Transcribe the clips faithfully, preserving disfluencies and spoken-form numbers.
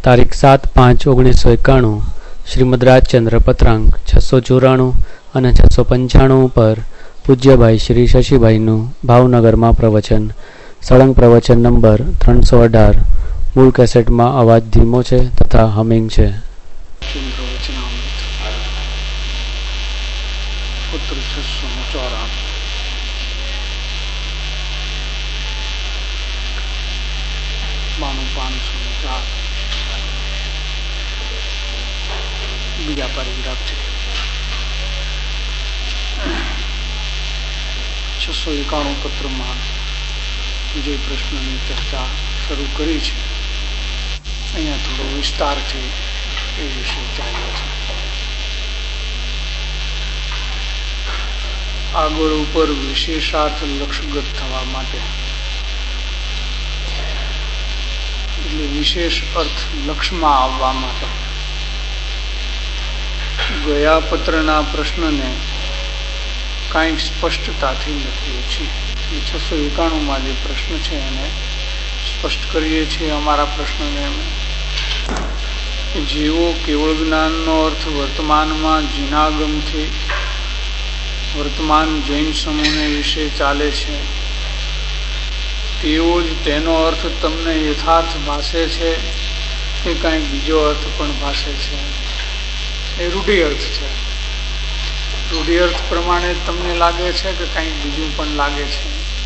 તારીખ સાત પાંચ ઓગણીસો એકાણું શ્રીમદ રાજચંદ્ર પત્રાંક છસો ચોરાણું અને છસો પંચાણું પર પૂજ્યભાઈ શ્રી શશીભાઈનું ભાવનગરમાં પ્રવચન. સળંગ પ્રવચન નંબર ત્રણસો અઢાર. મૂળ કેસેટમાં અવાજ ધીમો છે તથા હમિંગ છે. બીજા પેરેગ્રાફ છે. છસો એકાણું પત્રમાં જે પ્રશ્નની ચર્ચા શરૂ કરી છે અહીંયા થોડો વિસ્તાર છે એ વિશે ચાલ્યો છે. આગળ ઉપર વિશેષાર્થ લક્ષગત થવા માટે એટલે વિશેષ અર્થ લક્ષમાં આવવા માટે ગયા પત્રના પ્રશ્નને કાંઈક સ્પષ્ટતાથી લખીએ છીએ. છસો એકાણું માં જે પ્રશ્ન છે એને સ્પષ્ટ કરીએ છીએ. અમારા પ્રશ્નને અમે જેવો કેવળ જ્ઞાનનો અર્થ વર્તમાનમાં જીનાગમથી વર્તમાન જૈન સમૂહને વિશે ચાલે છે તેવો જ તેનો અર્થ તમને યથાર્થ ભાષે છે કે કાંઈક બીજો અર્થ પણ ભાષે છે. એ રૂઢિ અર્થ છે. રૂઢિ અર્થ પ્રમાણે તમને લાગે છે કે કંઈક બીજું પણ લાગે છે.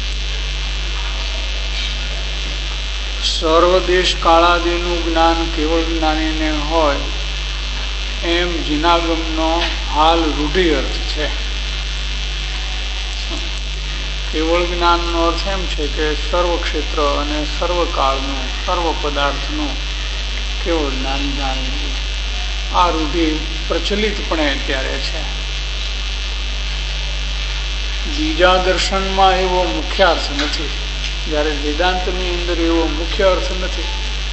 સર્વદેશ કાળાદિનું જ્ઞાન કેવળ જ્ઞાનીને હોય એમ જીનાગમનો હાલ રૂઢિ અર્થ છે. કેવળ જ્ઞાનનો અર્થ એમ છે કે સર્વ ક્ષેત્ર અને સર્વ કાળનું સર્વ પદાર્થનું કેવળ જ્ઞાન જાણવું. આ રૂઢિ પ્રચલિતપણે અત્યારે છે. બીજા દર્શનમાં એવો મુખ્ય અર્થ નથી. જ્યારે વેદાંતની અંદર એવો મુખ્ય અર્થ નથી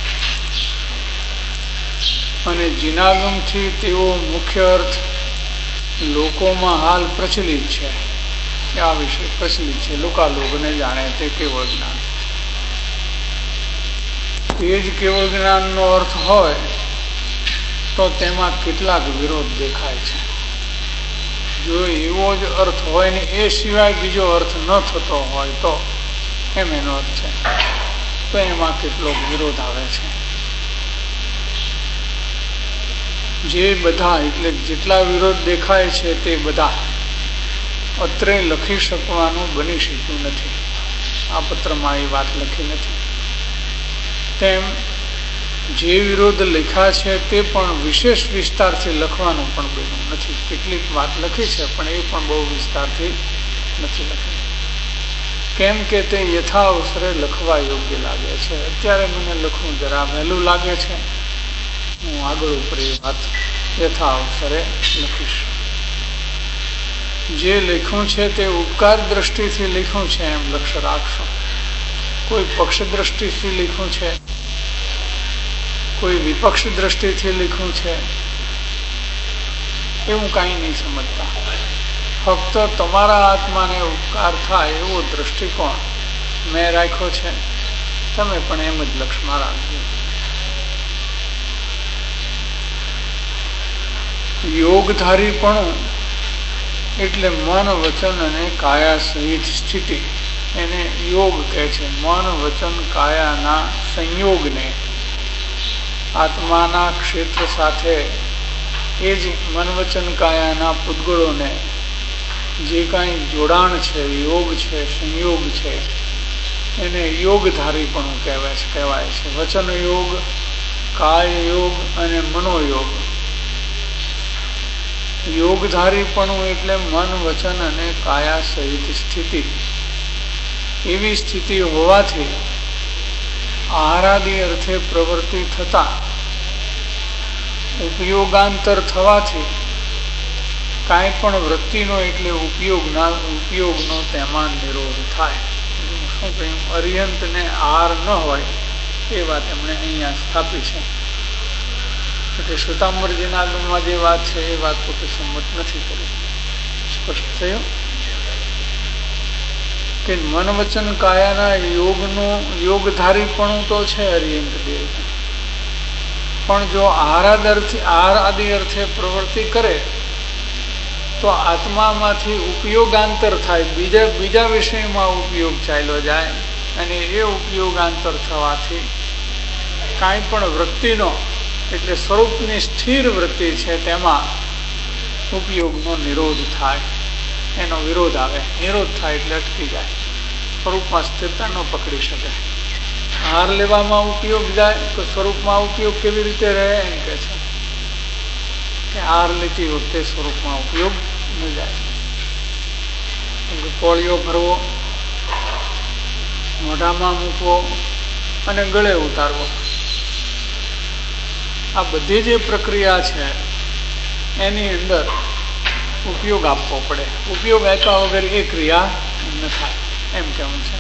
અને જીનાગમથી તેવો મુખ્ય અર્થ લોકોમાં હાલ પ્રચલિત છે. આ વિશે પ્રચલિત છે. લોકાલોકને જાણે તે કેવળ જ્ઞાન. તે જ કેવળ જ્ઞાનનો અર્થ હોય તો તેમાં કેટલાક વિરોધ દેખાય છે. જો એવો જ અર્થ હોય ને એ સિવાય બીજો અર્થ ન થતો હોય તો એમ એનો અર્થ છે તો એમાં કેટલોક વિરોધ આવે છે. જે બધા એટલે જેટલા વિરોધ દેખાય છે તે બધા અત્રે લખી શકવાનું બની શક્યું નથી. આ પત્રમાં એ વાત લખી નથી. તેમ જે વિરોધ લખ્યા છે તે પણ વિશેષ વિસ્તારથી લખવાનું પણ બન્યું નથી. કેટલીક વાત લખી છે પણ એ પણ બહુ વિસ્તારથી નથી લખી. કેમ કે તે યથા અવસરે લખવા યોગ્ય લાગે છે. અત્યારે મને લખવું જરા વહેલું લાગે છે. હું આગળ ઉપર એ વાત યથા અવસરે લખીશ. જે લખ્યું છે તે ઉપકાર દ્રષ્ટિથી લખ્યું છે એમ લક્ષ્ય રાખશો. કોઈ પક્ષ દ્રષ્ટિથી લખ્યું છે, કોઈ વિપક્ષ દ્રષ્ટિથી લખ્યું છે એવું કાંઈ નહીં સમજતા. ફક્ત તમારા આત્માને ઉપકાર થાય એવો દ્રષ્ટિકોણ મેં રાખ્યો છે. તમે પણ એમ જ લક્ષ્યમાં રાખજો. યોગધારીપણું એટલે મન વચન અને કાયા સહિત સ્થિતિ. એને યોગ કહે છે. મન વચન કાયાના સંયોગને આત્માના ક્ષેત્ર સાથે એ જ મન વચન કાયાના પૂતગળોને જે કાંઈ જોડાણ છે, યોગ છે, સંયોગ છે એને યોગધારીપણું કહેવાય છે કહેવાય છે વચન યોગ, કાય યોગ અને મનોયોગ. યોગધારીપણું એટલે મન વચન અને કાયા સહિત સ્થિતિ. એવી સ્થિતિ હોવાથી આહારાદી અર્થે પ્રવૃત્તિ થતા ઉપયોગાંતર થવાથી કાંઈ પણ વૃત્તિનો એટલે ઉપયોગના ઉપયોગનો તેમાં નિરોધ થાય. શું કહ્યું? અરિહંતને આહાર ન હોય એ વાત એમણે અહીંયા સ્થાપી છે. એટલે શ્વેતાંબરજીના આગમમાં જે વાત છે એ વાત પોતે સંમત નથી કરી. સ્પષ્ટ થયું કે મન વચન કાયાના યોગનું યોગધારીપણું તો છે અરિહંત દેવ. પણ જો આહારાદર્થી આહાર આદિ અર્થે પ્રવૃત્તિ કરે તો આત્મામાંથી ઉપયોગાંતર થાય, બીજા બીજા વિષયમાં ઉપયોગ ચાલ્યો જાય અને એ ઉપયોગાંતર થવાથી કાંઈ પણ વૃત્તિનો એટલે સ્વરૂપની સ્થિર વૃત્તિ છે તેમાં ઉપયોગનો નિરોધ થાય, એનો વિરોધ આવે. નિરોધ થાય એટલે અટકી જાય, સ્વરૂપમાં સ્થિરતા ન પકડી શકે. હાર લેવામાં ઉપયોગ જાય તો સ્વરૂપમાં ઉપયોગ કેવી રીતે રહે એમ કે છે કે હાર લેતી વખતે સ્વરૂપમાં ઉપયોગ ન જાય. કોળીઓ ભરવો, મોઢામાં મૂકવો અને ગળે ઉતારવો, આ બધી જે પ્રક્રિયા છે એની અંદર ઉપયોગ આપવો પડે. ઉપયોગ આપ્યા વગર એ ક્રિયા ન થાય એમ કેવું છે.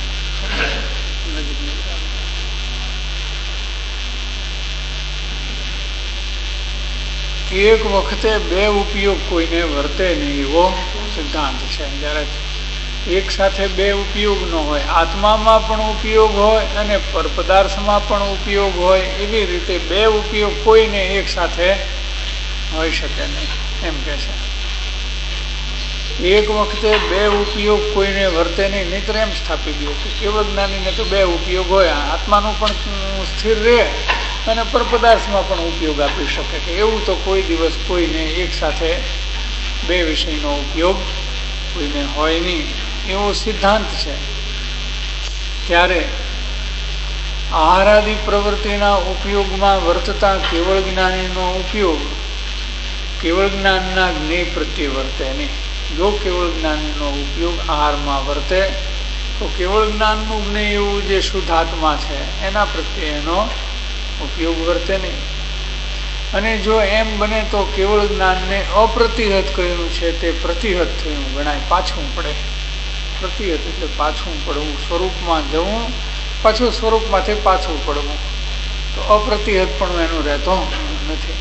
એક વખતે બે ઉપયોગ કોઈને વર્તે નહીં એવો સિદ્ધાંત છે. જ્યારે એક સાથે બે ઉપયોગ ન હોય, આત્મામાં પણ ઉપયોગ હોય અને પર પદાર્થમાં પણ ઉપયોગ હોય, એવી રીતે બે ઉપયોગ કોઈને એક સાથે હોઈ શકે નહીં એમ કે છે. એક વખતે બે ઉપયોગ કોઈને વર્તે નહીં, નહીતર એમ સ્થાપી દે કે કેવળ જ્ઞાનીને તો બે ઉપયોગ હોય, આત્માનું પણ સ્થિર રહે અને પર પદાર્થમાં પણ ઉપયોગ આપી શકે, કે એવું તો કોઈ દિવસ કોઈને એક સાથે બે વિષયનો ઉપયોગ કોઈને હોય નહીં એવો સિદ્ધાંત છે. ત્યારે આહારાદિ પ્રવૃત્તિના ઉપયોગમાં વર્તતા કેવળ જ્ઞાનીનો ઉપયોગ કેવળ જ્ઞાનના જ્ઞેય પ્રત્યે વર્તે નહીં. જો કેવળ જ્ઞાનીનો ઉપયોગ આહારમાં વર્તે તો કેવળ જ્ઞાનનું જ્ઞેય એવું જે શુદ્ધ આત્મા છે એના પ્રત્યે એનો ઉપયોગ વર્તે નહીં. અને જો એમ બને તો કેવળ જ્ઞાનને અપ્રતિહત કહ્યું છે તે પ્રતિહત થયું ગણાય, પાછું પડે. પ્રતિહત એટલે પાછું પડવું, સ્વરૂપમાં જવું પાછું સ્વરૂપમાંથી પાછું પડવું, તો અપ્રતિહત પણ એનું રહેતો નથી.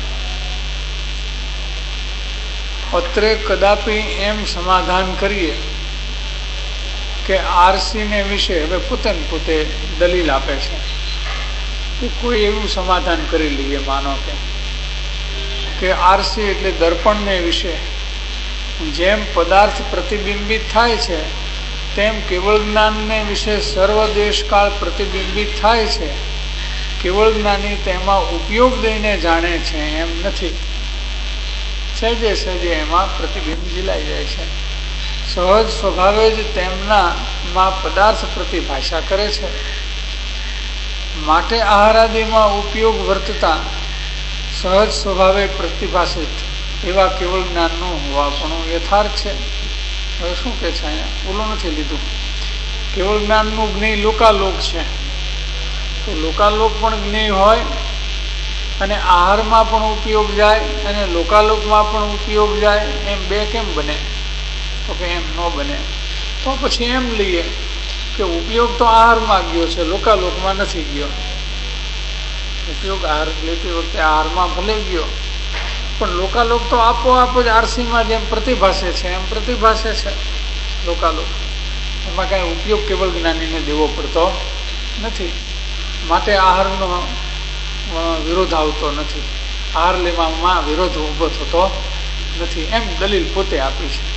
અત્રે કદાપી એમ સમાધાન કરીએ કે આરસીને વિશે, હવે પોતે પોતે દલીલ આપે છે કે કોઈ એવું સમાધાન કરી લઈએ, માનો કે કે આરસી એટલે દર્પણને વિશે જેમ પદાર્થ પ્રતિબિંબિત થાય છે તેમ કેવળ જ્ઞાનને વિશે સર્વ દેશકાળ પ્રતિબિંબિત થાય છે. કેવળ જ્ઞાની તેમાં ઉપયોગ દઈને જાણે છે એમ નથી, સહેજે સહેજે એમાં પ્રતિબિંબ ઝીલાઈ જાય છે. સહજ સ્વભાવે જ તેમનામાં પદાર્થ પ્રતિભાષા કરે છે. માટે આહારાદિમાં ઉપયોગ વર્તતા સહજ સ્વભાવે પ્રતિભાષિત એવા કેવળ જ્ઞાનનું હોવાપણું યથાર્થ છે. હવે શું કે છે અહીંયા, ઓલું નથી લીધું. કેવળ જ્ઞાનનું જ્ઞેય લોકાલોક છે, તો લોકાલોક પણ જ્ઞેય હોય અને આહારમાં પણ ઉપયોગ જાય અને લોકાલોકમાં પણ ઉપયોગ જાય, એમ બે કેમ બને? તો કે એમ ન બને. તો પછી એમ લઈએ કે ઉપયોગ તો આહારમાં ગયો છે, લોકાલોકમાં નથી ગયો. ઉપયોગ આહાર લેતી વખતે આહારમાં ભલે ગયો પણ લોકાલોક તો આપોઆપ જ આરસીમાં જેમ પ્રતિભાષે છે એમ પ્રતિભાષે છે લોકાલોક. એમાં કાંઈ ઉપયોગ કેવળ જ્ઞાનીને દેવો પડતો નથી. માટે આહારનો વિરોધ આવતો નથી, આહાર લેવામાં વિરોધ ઊભો થતો નથી, એમ દલીલ પોતે આપી છે.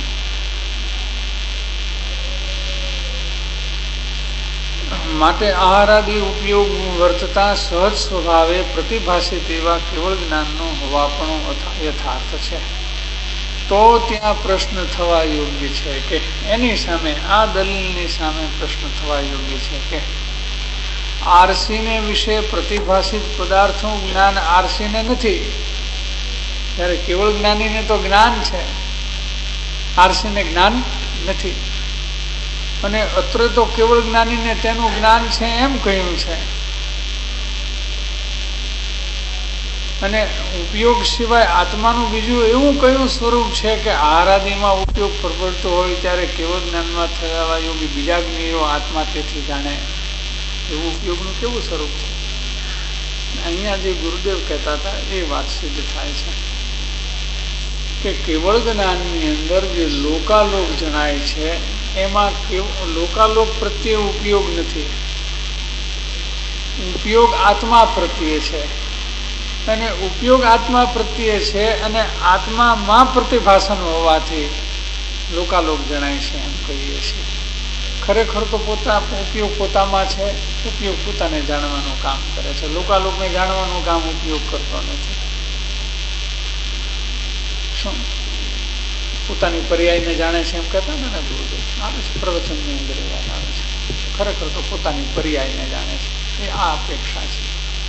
માટે આહારાદિ ઉપયોગ વર્તતા સહજ સ્વભાવે પ્રતિભાષિત એવા કેવળ જ્ઞાનનું હોવાપણું યથાર્થ છે. તો ત્યાં પ્રશ્ન થવા યોગ્ય છે કે એની સામે, આ દલીલની સામે પ્રશ્ન થવા યોગ્ય છે કે આરસીને વિશે પ્રતિભાષિત પદાર્થનું જ્ઞાન આરસીને નથી, ત્યારે કેવળ જ્ઞાનીને તો જ્ઞાન છે, આરસીને જ્ઞાન નથી. અને અત્રે તો કેવળ જ્ઞાનીને તેનું જ્ઞાન છે એમ કહ્યું છે. અને ઉપયોગ સિવાય આત્માનું બીજું એવું કયું સ્વરૂપ છે કે આહારાદિમાં ઉપયોગ પ્રવર્તતો હોય ત્યારે કેવળ જ્ઞાનમાં થવા યોગી બીજા જ્ઞેયો આત્મા તેથી જાણે, એવું ઉપયોગનું કેવું સ્વરૂપ છે? અહીંયા જે ગુરુદેવ કહેતા હતા એ વાત સિદ્ધ થાય છે કે કેવળ જ્ઞાનની અંદર જે લોકાલોક જણાય છે એમાં લોકાલોક પ્રત્યે ઉપયોગ નથી, ઉપયોગ આત્મા પ્રત્યે છે. અને ઉપયોગ આત્મા પ્રત્યે છે અને આત્મામાં પ્રતિભાસન હોવાથી લોકાલોક જણાય છે એમ કહીએ છીએ. ખરેખર તો પોતા ઉપયોગ પોતામાં છે, ઉપયોગ પોતાને જાણવાનું કામ કરે છે. લોકાલોકને જાણવાનું કામ ઉપયોગ કરતો નથી. શું પોતાની પર્યાયને જાણે છે એમ કહેતા ને ને ગુરુદેવ આવે છે પ્રવચનની અંદર એ વાત આવે છે. ખરેખર તો પોતાની પર્યાયને જાણે છે. એ આ અપેક્ષા છે.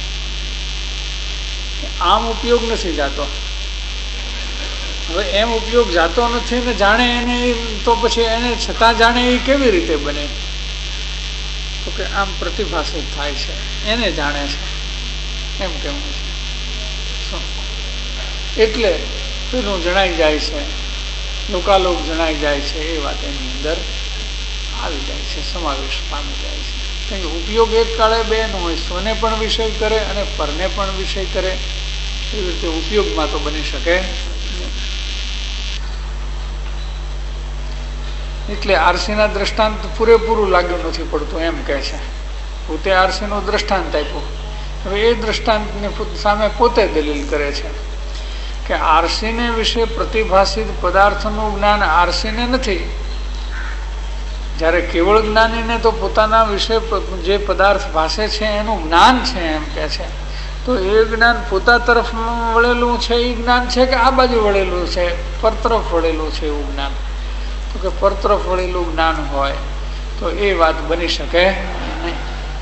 આમ ઉપયોગ નથી જાતો. હવે એમ ઉપયોગ જાતો નથી ને જાણે એને તો પછી એને છતાં જાણે એ કેવી રીતે બને? તો કે આમ પ્રતિભાષિત થાય છે, એને જાણે છે એમ કેવું છે. એટલે પેલું જણાઈ જાય છે, લોકાલોક જણાઈ જાય છે, એ વાત એની અંદર આવી જાય છે, સમાવેશ પામી જાય છે. કારણ કે ઉપયોગ એક કાળે બે ન હોય, સ્વને પણ વિષય કરે અને પરને પણ વિષય કરે. એવી રીતે ઉપયોગમાં તો બની શકે. એટલે આરસીના દ્રષ્ટાંત પૂરેપૂરું લાગ્યું નથી પડતું એમ કહે છે. પોતે આરસીનું દ્રષ્ટાંત આપ્યું. હવે એ દ્રષ્ટાંતની સામે પોતે દલીલ કરે છે કે આરસીને વિશે પ્રતિભાષિત પદાર્થનું જ્ઞાન આરસીને નથી. જ્યારે કેવળ જ્ઞાનીને તો પોતાના વિશે જે પદાર્થ ભાષે છે એનું જ્ઞાન છે એમ કે છે. તો એ જ્ઞાન પોતા તરફ વળેલું છે એ જ્ઞાન છે કે આ બાજુ વળેલું છે, પર તરફ વળેલું છે એવું જ્ઞાન? તો કે પર તરફ વળેલું જ્ઞાન હોય તો એ વાત બની શકે નહીં.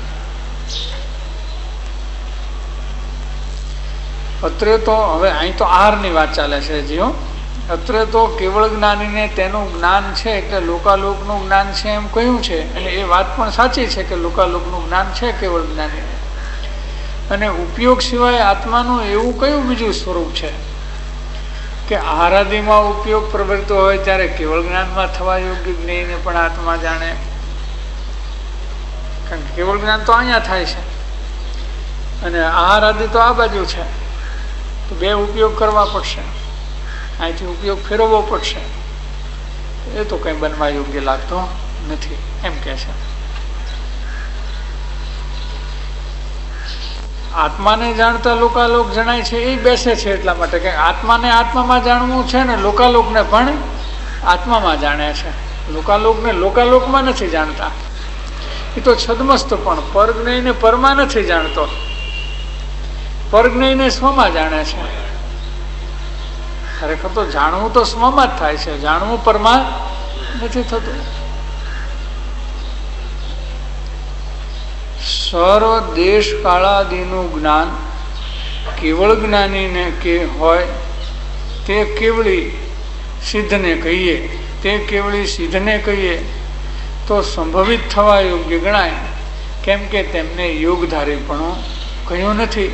અત્રે તો હવે અહીં તો આહારની વાત ચાલે છે જીઓ. અત્રે તો કેવળ જ્ઞાનીને તેનું જ્ઞાન છે એટલે લોકાલોકનું જ્ઞાન છે એમ કહ્યું છે. અને એ વાત પણ સાચી છે કે લોકાલોકનું જ્ઞાન છે કેવળ જ્ઞાનીને. અને ઉપયોગ સિવાય આત્માનું એવું કયું બીજું સ્વરૂપ છે કે આહારાદિમાં ઉપયોગ પ્રવૃત્તો હોય ત્યારે કેવળ જ્ઞાનમાં થવા યોગ્ય જ્ઞેયને પણ આત્મા જાણે? કારણ કે કેવળ જ્ઞાન તો અહીંયા થાય છે અને આહારાદિ તો આ બાજુ છે. તો બે ઉપયોગ કરવા પડશે, અહીંથી ઉપયોગ ફેરવવો પડશે. એ તો કંઈ બનવા યોગ્ય લાગતો નથી એમ કે છે. આત્માને જાણતા લોકાલોક જણાય છે એ બેસે છે એટલા માટે કે આત્માને આત્મામાં જાણવું છે ને લોકાલોકને પણ આત્મામાં જાણે છે. લોકાલોકને લોકાલોકમાં નથી જાણતા. એ તો છદમસ્ત પણ પરજ્ઞેયને પરમાં નથી જાણતો. પરજ્ઞેયને સ્વમાં જાણે છે. ખરેખર તો જાણવું તો સ્વમાં જ થાય છે, જાણવું પરમાં નથી થતું. સર્વ દેશ કાળાદિનું જ્ઞાન કેવળ જ્ઞાનીને કે હોય તે કેવળી સિદ્ધને કહીએ તે કેવળી સિદ્ધને કહીએ તો સંભવિત થવા યોગ્ય ગણાય. કેમ કે તેમને યોગધારીપણું કહ્યું નથી.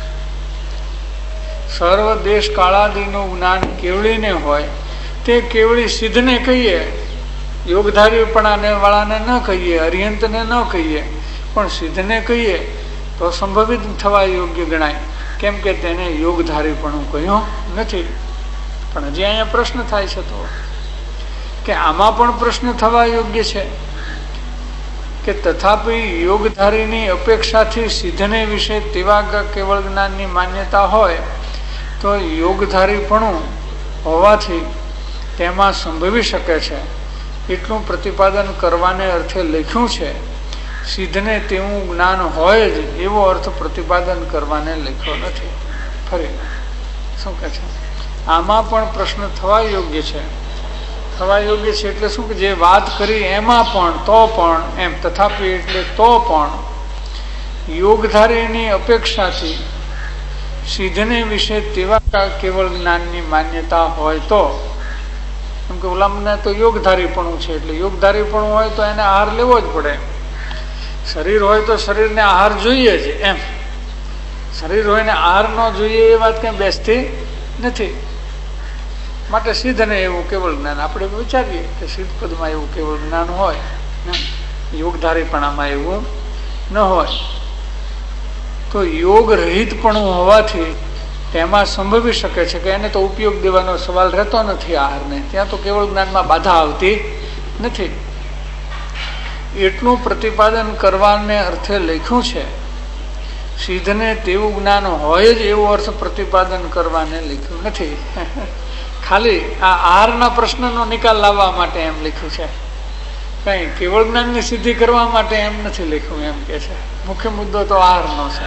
સર્વ દેશ કાળાદિનું જ્ઞાન કેવળીને હોય તે કેવળી સિદ્ધને કહીએ. યોગધારીપણાને વાળાને ન કહીએ, અરિહંતને ન કહીએ, પણ સિદ્ધને કહીએ તો સંભવિત થવા યોગ્ય ગણાય. કેમ કે તેને યોગધારીપણું કહ્યું નથી. પણ હજી અહીંયા પ્રશ્ન થાય છે તો કે આમાં પણ પ્રશ્ન થવા યોગ્ય છે કે તથાપી યોગધારીની અપેક્ષાથી સિદ્ધને વિશે તેવા કેવળ જ્ઞાનની માન્યતા હોય તો યોગધારીપણું હોવાથી તેમાં સંભવી શકે છે એટલું પ્રતિપાદન કરવાને અર્થે લખ્યું છે. સિદ્ધને તેવું જ્ઞાન હોય જ એવો અર્થ પ્રતિપાદન કરવાને લખ્યો નથી. ફરી શું કહે છે? આમાં પણ પ્રશ્ન થવા યોગ્ય છે. થવા યોગ્ય છે એટલે શું કે જે વાત કરી એમાં પણ તો પણ એમ તથાપી એટલે તો પણ યોગધારીની અપેક્ષાથી સિદ્ધને વિશે તેવા કેવળ જ્ઞાનની માન્યતા હોય તો, કેમ કે ઓલામને તો યોગધારીપણું છે એટલે યોગધારીપણું હોય તો એને આહાર લેવો જ પડે. શરીર હોય તો શરીરને આહાર જોઈએ જ. એમ શરીર હોય ને આહાર ન જોઈએ એ વાત કંઈ બેસતી નથી. માટે સિદ્ધને એવું કેવળ જ્ઞાન આપણે વિચારીએ કે સિદ્ધ પદમાં એવું કેવળ જ્ઞાન હોય, યોગધારીપણામાં એવું ન હોય તો યોગ રહિતપણું હોવાથી તેમાં સંભવી શકે છે કે એને તો ઉપયોગ દેવાનો સવાલ રહેતો નથી. આહારને ત્યાં તો કેવળ જ્ઞાનમાં બાધા આવતી નથી. એટલું પ્રતિપાદન કરવાને અર્થે લખ્યું છે. સિદ્ધને તેવું જ્ઞાન હોય જ એવું અર્થ પ્રતિપાદન કરવાને લખ્યું નથી. ખાલી આ આહારના પ્રશ્નનો નિકાલ લાવવા માટે એમ લખ્યું છે, કઈ કેવળ જ્ઞાનની સિદ્ધિ કરવા માટે એમ નથી લખ્યું એમ કે છે. મુખ્ય મુદ્દો તો આહારનો છે.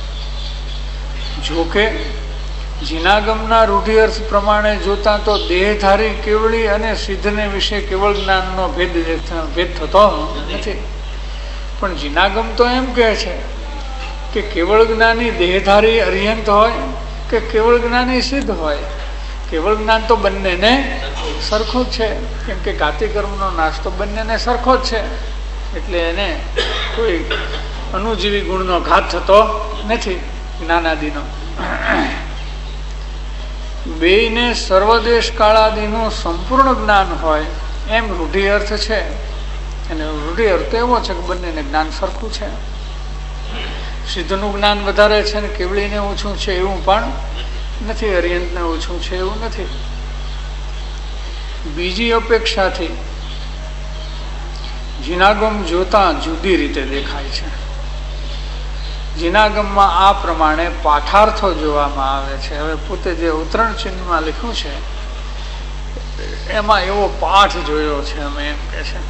જોકે જીનાગમના રૂઢિ અર્થ પ્રમાણે જોતા તો દેહધારી કેવળી અને સિદ્ધને વિશે કેવળ જ્ઞાનનો ભેદ ભેદ થતો નથી. પણ જીનાગમ તો એમ કહે છે કે કેવળ જ્ઞાની દેહધારી અરિહંત હોય કે કેવળ જ્ઞાની સિદ્ધ હોય, કેવળ જ્ઞાન તો બંનેને સરખો જ છે. કેમ કે ઘાતી કર્મનો નાશ તો બંનેને સરખો જ છે, એટલે એને કોઈ અનુજીવી ગુણનો ઘાત થતો નથી જ્ઞાનાદિનો. બેયને સર્વદેશ કાળાદિનું સંપૂર્ણ જ્ઞાન હોય એમ રૂઢિ અર્થ છે. અને રૂઢિ અર્થ એવો છે કે બંનેને જ્ઞાન સરખું છે. સિદ્ધનું જ્ઞાન વધારે છે ને કેવળીને ઓછું છે એવું પણ નથી, અરિહંતને ઓછું છે એવું નથી. બીજી અપેક્ષાથી જીનાગમ જોતા જુદી રીતે દેખાય છે. જીનાગમમાં આ પ્રમાણે પાઠાર્થો જોવામાં આવે છે. હવે પોતે જે ઉત્તરણ ચિહ્નમાં લખ્યું છે એમાં એવો પાઠ જોયો છે અમે એમ કે છે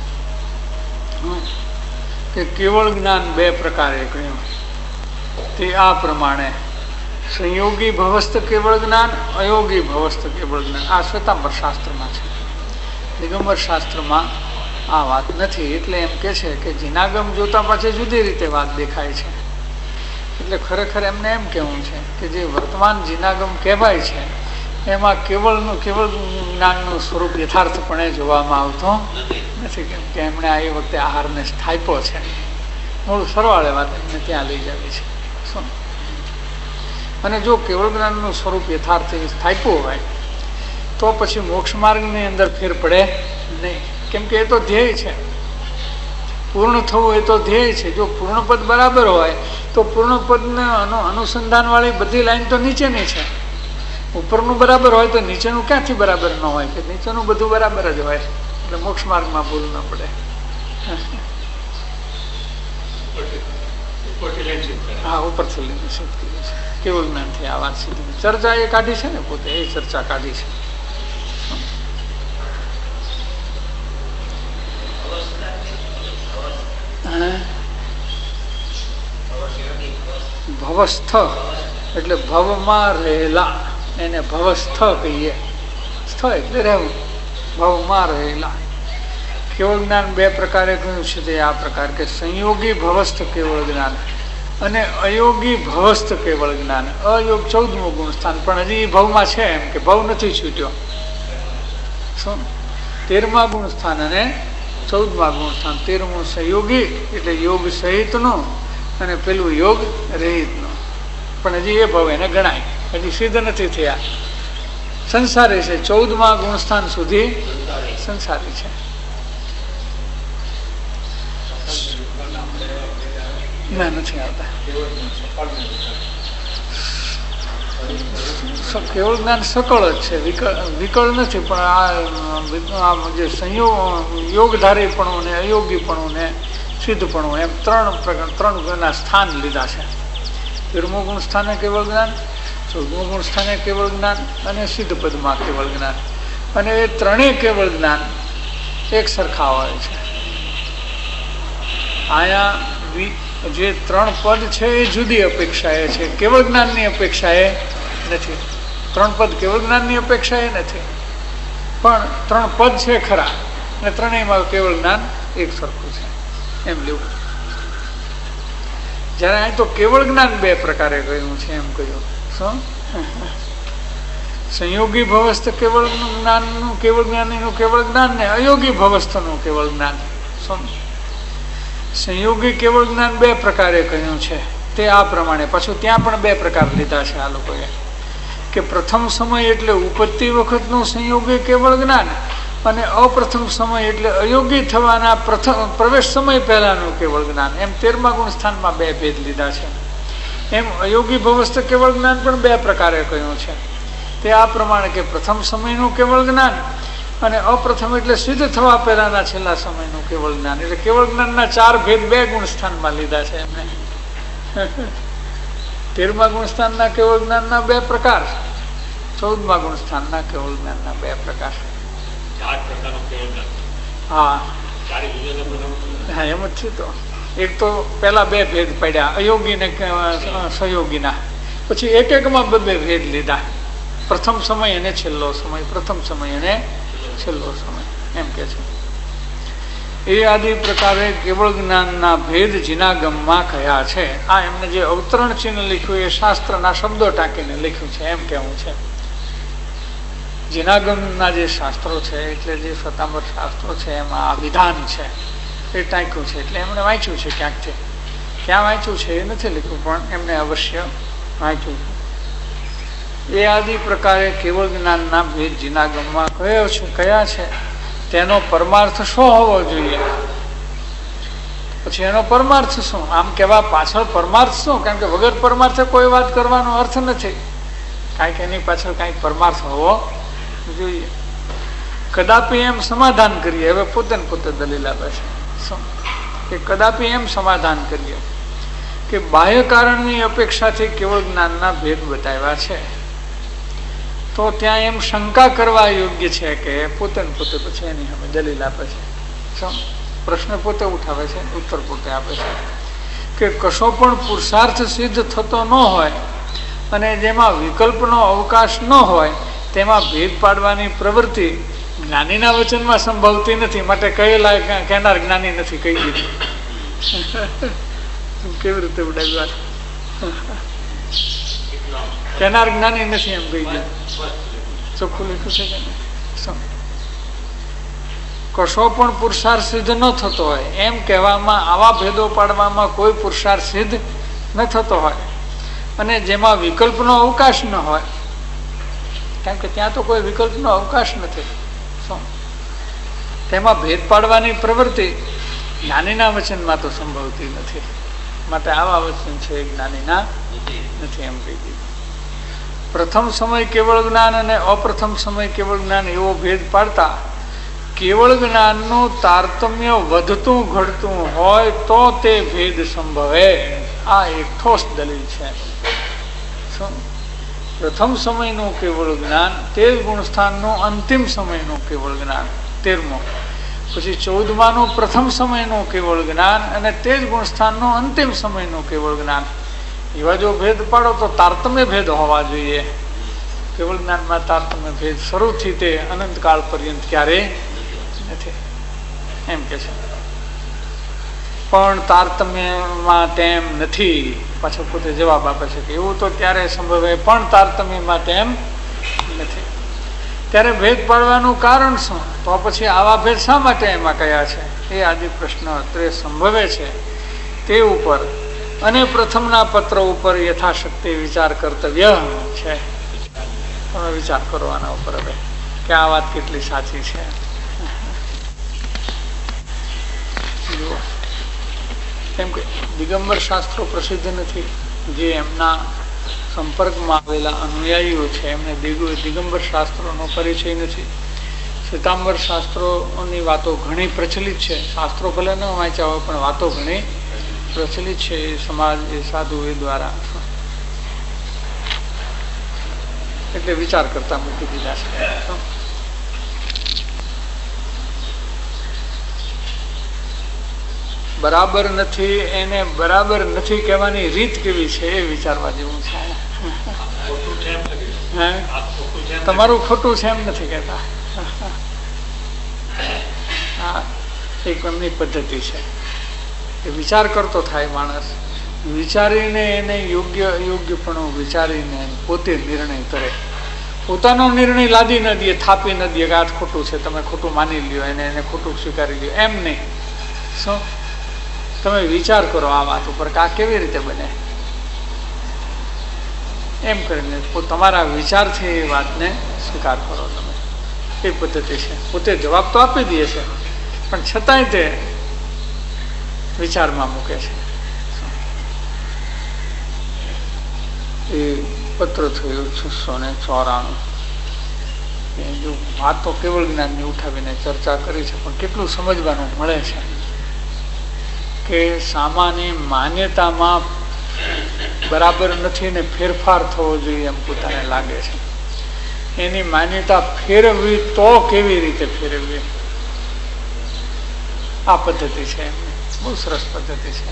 કે કેવળ જ્ઞાન બે પ્રકારે કહ્યું. તે આ પ્રમાણે સંયોગી ભવસ્થ કેવળ જ્ઞાન, અયોગી ભવસ્થ કેવળ જ્ઞાન. આ શ્વેતાંબર શાસ્ત્રમાં છે, દિગંબર શાસ્ત્રમાં આ વાત નથી. એટલે એમ કે છે કે જીનાગમ જોતા પાછી જુદી રીતે વાત દેખાય છે. એટલે ખરેખર એમને એમ કહેવું છે કે જે વર્તમાન જીનાગમ કહેવાય છે એમાં કેવળનું કેવળ જ્ઞાનનું સ્વરૂપ યથાર્થપણે જોવામાં આવતું નથી. કેમ કે એમણે આ એ વખતે આહારને સ્થાપ્યો છે. મૂળ સરવાળે વાત એમને ત્યાં લઈ જવી છે. શું અને જો કેવળ જ્ઞાનનું સ્વરૂપ યથાર્થ સ્થાપ્યું હોય તો પછી મોક્ષ માર્ગની અંદર ફેર પડે નહીં. કેમ કે એ તો ધ્યેય છે, પૂર્ણ થવું એ તો ધ્યેય છે. જો પૂર્ણપદ બરાબર હોય તો પૂર્ણપદને અનુસંધાન વાળી બધી લાઈન તો નીચેની છે. ઉપરનું બરાબર હોય તો નીચેનું ક્યાંથી બરાબર ન હોય? કે નીચેનું બધું બરાબર જ હોય. એટલે મોક્ષ માર્ગમાં ભૂલ ન પડે. હા, ઉપરથી લઈને શક્તિ છે. કેવળ જ્ઞાનથી આ વાત સીધી ચર્ચા એ કાઢી છે ને, પોતે એ ચર્ચા કાઢી છે. ભવસ્થ એટલે ભવમાં રહેલા, એને ભવસ્થ કહીએ. સ્થ એટલે રહેવું, ભવમાં રહેલા. કેવળ જ્ઞાન બે પ્રકારે કહ્યું છે. તે આ પ્રકાર કે સંયોગી ભવસ્થ કેવળ જ્ઞાન અને અયોગી ભવસ્થ કેવળ જ્ઞાન. અયોગ ચૌદમું ગુણ સ્થાન, પણ હજી ભવમાં છે એમ કે ભવ નથી છૂટ્યો. શું તેરમા ગુણ સ્થાન અને ચૌદમા ગુણ સ્થાન. તેરમું સંયોગી એટલે યોગ સહિતનું અને પેલું યોગ રહિતનું. પણ હજી એ ભવ એને ગણાય, હજી સિદ્ધ નથી થયા. સંસારી છે. ચૌદમા ગુણ સ્થાન સુધી સંસારી છે. ના, નથી આવતા. કેવળ જ્ઞાન સકળ જ છે, વિકળ વિકળ નથી. પણ આ જે સંયોગ યોગધારીપણું ને અયોગીપણું ને સિદ્ધપણું એમ ત્રણ પ્રકાર ત્રણ ગુણના સ્થાન લીધા છે. તેરમું ગુણ સ્થાને કેવળ જ્ઞાન, ચૌદમું ગુણ સ્થાને કેવળ જ્ઞાન અને સિદ્ધ પદમાં કેવળ જ્ઞાન. અને એ ત્રણેય કેવળ જ્ઞાન એક સરખા હોય છે. અહીંયા જે ત્રણ પદ છે એ જુદી અપેક્ષા એ છે, કેવળ જ્ઞાનની અપેક્ષા એ નથી. ત્રણ પદ કેવળ જ્ઞાનની અપેક્ષા એ નથી, પણ ત્રણ પદ છે ખરા અને ત્રણેયમાં કેવળ જ્ઞાન એક સરખું છે એમ લેવું. જયારે અહીં તો કેવળ જ્ઞાન બે પ્રકારે કહ્યું છે એમ કહ્યું. શું સંયોગી ભવસ્થ કેવળ જ્ઞાનનું કેવળ જ્ઞાનીનું કેવળ જ્ઞાન ને અયોગી ભવસ્થનું કેવળ જ્ઞાન. શું સંયોગી કેવળ જ્ઞાન બે પ્રકારે કહ્યું છે. તે આ પ્રમાણે પાછું ત્યાં પણ બે પ્રકાર લીધા છે આ લોકોએ કે પ્રથમ સમય એટલે ઉપત્તિ વખતનું સંયોગી કેવળ જ્ઞાન અને અપ્રથમ સમય એટલે અયોગી થવાના પ્રથમ પ્રવેશ સમય પહેલાનું કેવળ જ્ઞાન. એમ તેરમા ગુણ સ્થાનમાં બે ભેદ લીધા છે. એમ અયોગી ભવસ્થ કેવળ જ્ઞાન પણ બે પ્રકારે કહ્યું છે. તે આ પ્રમાણે કે પ્રથમ સમયનું કેવળ જ્ઞાન અને અપ્રથમ એટલે સિદ્ધ થવા પહેલાના છેલ્લા સમયનું કેવળ જ્ઞાન. એટલે કેવળ જ્ઞાનના ચાર ભેદ બે ગુણ સ્થાનમાં લીધા છે એમને. તેરમા ગુણસ્થાનના કેવળ જ્ઞાનના બે પ્રકાર, ચૌદમા ગુણસ્થાનના કેવળ જ્ઞાનના બે પ્રકાર. હા હા એમ જ છે. તો એક તો પેલા બે ભેદ પડ્યા, અયોગી ને સહયોગીના. પછી એક એકમાં બે બે ભેદ લીધા, પ્રથમ સમય અને છેલ્લો સમય, પ્રથમ સમય અને છેલ્લો સમય એમ કે છે. એ આદિ પ્રકારે કેવળ જ્ઞાનના ભેદ જીનાગમમાં કયા છે. આ એમને જે અવતરણ ચિહ્ન લખ્યું એ શાસ્ત્રના શબ્દો ટાંકીને લખ્યું છે એમ કેવું છે. જીનાગમના જે શાસ્ત્રો છે એટલે જે શ્વેતાંબર શાસ્ત્રો છે એમાં આ વિધાન છે એ ટાંક્યું છે, એટલે એમણે વાંચ્યું છે ક્યાંકથી. ક્યાં વાંચ્યું છે એ નથી લખ્યું, પણ એમને અવશ્ય વાંચ્યું છે. એ આદિ પ્રકારે કેવળ જ્ઞાનના ભેદ જીનાગમમાં કયો છે, કયા છે, તેનો પરમાર્થ શું હોવો જોઈએ. પછી એનો પરમાર્થ શું, આમ કેવા પાછળ પરમાર્થ શું, કારણ કે વગર પરમાર્થે કોઈ વાત કરવાનો અર્થ નથી. કાંઈક એની પાછળ કાંઈક પરમાર્થ હોવો જોઈએ. કદાપી એમ સમાધાન કરીએ, હવે પોતે ને પોતે દલીલ આપે છે કે કદાપી એમ સમાધાન કરીએ કે બાહ્ય કારણની અપેક્ષાથી કેવળ જ્ઞાનના ભેદ બતાવ્યા છે, તો ત્યાં એમ શંકા કરવા યોગ્ય છે કે પોતે ને પોતે પછી એની સામે દલીલ આપે છે. પ્રશ્ન પોતે ઉઠાવે છે, ઉત્તર પોતે આપે છે કે કશો પણ પુરુષાર્થ સિદ્ધ થતો ન હોય અને જેમાં વિકલ્પનો અવકાશ ન હોય તેમાં ભેદ પાડવાની પ્રવૃત્તિ જ્ઞાનીના વચનમાં સંભવતી નથી. માટે કહેલા કહેનાર જ્ઞાની નથી કહી દીધું. કેવી રીતે ઉડાવ્યું, કહેનાર જ્ઞાની નથી એમ કહી દીધું. ચોખ્ખું લખ્યું છે કે કશો પણ પુરુષાર્થ સિદ્ધ ન થતો હોય એમ કહેવામાં, આવા ભેદો પાડવામાં કોઈ પુરુષાર્થ સિદ્ધ ન થતો હોય અને જેમાં વિકલ્પનો અવકાશ ન હોય, કારણ કે ત્યાં તો કોઈ વિકલ્પનો અવકાશ નથી, તેમાં ભેદ પાડવાની પ્રવૃત્તિ જ્ઞાનીના વચનમાં તો સંભવતી નથી. માટે આવા વચન છે જ્ઞાનીના નથી એમ કહી દીધું. પ્રથમ સમય કેવળ જ્ઞાન અને અપ્રથમ સમય કેવળ જ્ઞાન એવો ભેદ પાડતા કેવળ જ્ઞાનનું તારતમ્ય વધતું ઘટતું હોય તો તે ભેદ સંભવે. આ એક ઠોસ દલીલ છે. પ્રથમ સમયનું કેવળ જ્ઞાન, તેર ગુણસ્થાનનું અંતિમ સમયનું કેવળ જ્ઞાન તેરમો, પછી ચૌદમાનું પ્રથમ સમયનું કેવળ જ્ઞાન અને તેર ગુણસ્થાનનું અંતિમ સમયનું કેવળ જ્ઞાન. એવા જો ભેદ પાડો તો તારતમ્ય ભેદ હોવા જોઈએ. કેવળ જ્ઞાનમાં તારતમ્ય ભેદ શરૂથી તે અનંતકાળ પર્યંત ક્યારેય નથી એમ કે છે. પણ તારતમ્યમાં તેમ નથી. પાછો પોતે જવાબ આપે છે કે એવું તો ત્યારે સંભવે પણ તારતમ્યમાં તેમ નથી. ત્યારે ભેદ પાડવાનું કારણ શું, તો પછી આવા ભેદ શા માટે એમાં કયા છે એ આદિ પ્રશ્ન અત્રે સંભવે છે. તે ઉપર અને પ્રથમના પત્ર ઉપર યથાશક્તિ વિચાર કર્તવ્ય છે. તમે વિચાર કરો આના ઉપર હવે કે આ વાત કેટલી સાચી છે. કેમ કે દિગંબર શાસ્ત્રો પ્રસિદ્ધ નથી. જે એમના સંપર્કમાં આવેલા અનુયાયીઓ છે એમને દિગંબર શાસ્ત્રોનો પરિચય નથી. શ્વેતાંબર શાસ્ત્રોની વાતો ઘણી પ્રચલિત છે. શાસ્ત્રો ભલે ન વાંચ્યા હોય પણ વાતો ઘણી પ્રચલિત છે એ સમાજ, એ સાધુ એ દ્વારા. એટલે વિચાર કરતા મૂકી દીધા છે. બરાબર નથી એને બરાબર નથી કહેવાની રીત કેવી છે એ વિચારવા જેવું છે. તમારું ખોટું છે એમ નથી કહેતા. હા, એક એમની પદ્ધતિ છે. એ વિચાર કરતો થાય માણસ, વિચારીને એને યોગ્ય યોગ્યપણું વિચારીને પોતે નિર્ણય કરે. પોતાનો નિર્ણય લાદી ન દે, થાપી ન દે કે આ ખોટું છે, તમે ખોટું માની લ્યો, એને એને ખોટું સ્વીકારી લ્યો, એમ નહીં. શું તમે વિચાર કરો આ વાત ઉપર કે આ કેવી રીતે બને, એમ કરીને તમારા વિચારથી એ વાતને સ્વીકાર કરો તમે. એ પદ્ધતિ છે. પોતે જવાબ તો આપી દે છે પણ છતાંય તે વિચારમાં મૂકે છે. એ પત્ર થયું છસો ને ચોરાણું. એ જો વાત તો કેવળ જ્ઞાનની ઉઠાવીને ચર્ચા કરી છે પણ કેટલું સમજવાનું મળે છે કે સામાન્ય માન્યતામાં બરાબર નથી ને ફેરફાર થવો જોઈએ એમ પોતાને લાગે છે. એની માન્યતા ફેરવવી તો કેવી રીતે ફેરવવી, આ પદ્ધતિ છે એમની. બહુ સરસ પદ્ધતિ છે.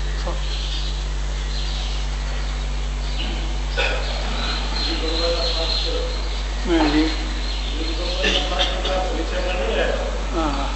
હા,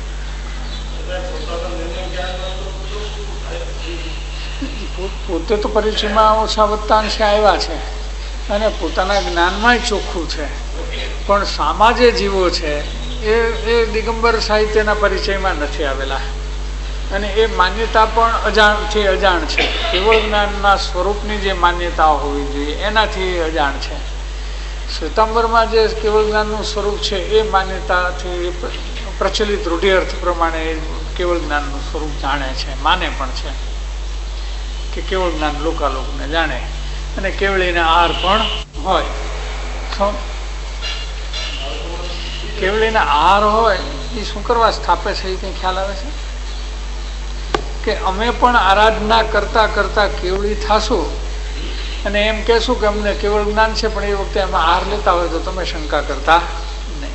પોતે તો પરિચયમાં ઓછા વત્તા અંશે આવ્યા છે અને પોતાના જ્ઞાનમાં ચોખ્ખું છે, પણ સામા જે જીવો છે એ એ દિગંબર સાહિત્યના પરિચયમાં નથી આવેલા અને એ માન્યતા પણ અજાણથી અજાણ છે. કેવળ જ્ઞાનના સ્વરૂપની જે માન્યતાઓ હોવી જોઈએ એનાથી અજાણ છે. શ્વેતાંબરમાં જે કેવળ જ્ઞાનનું સ્વરૂપ છે એ માન્યતાથી પ્રચલિત રૂઢિઅર્થ પ્રમાણે કેવળ જ્ઞાનનું સ્વરૂપ જાણે છે, માને પણ છે કે કેવળ જ્ઞાન લોકાલોકને જાણે અને કેવળીને આહાર પણ હોય. કેવળીને આહાર હોય એ શું કરવા સ્થાપે છે એ કંઈ ખ્યાલ આવે છે કે અમે પણ આરાધના કરતા કરતા કેવળી થાશું અને એમ કહેશું કે અમને કેવળ જ્ઞાન છે, પણ એ વખતે અમે આહાર લેતા હોય તો તમે શંકા કરતા નહીં,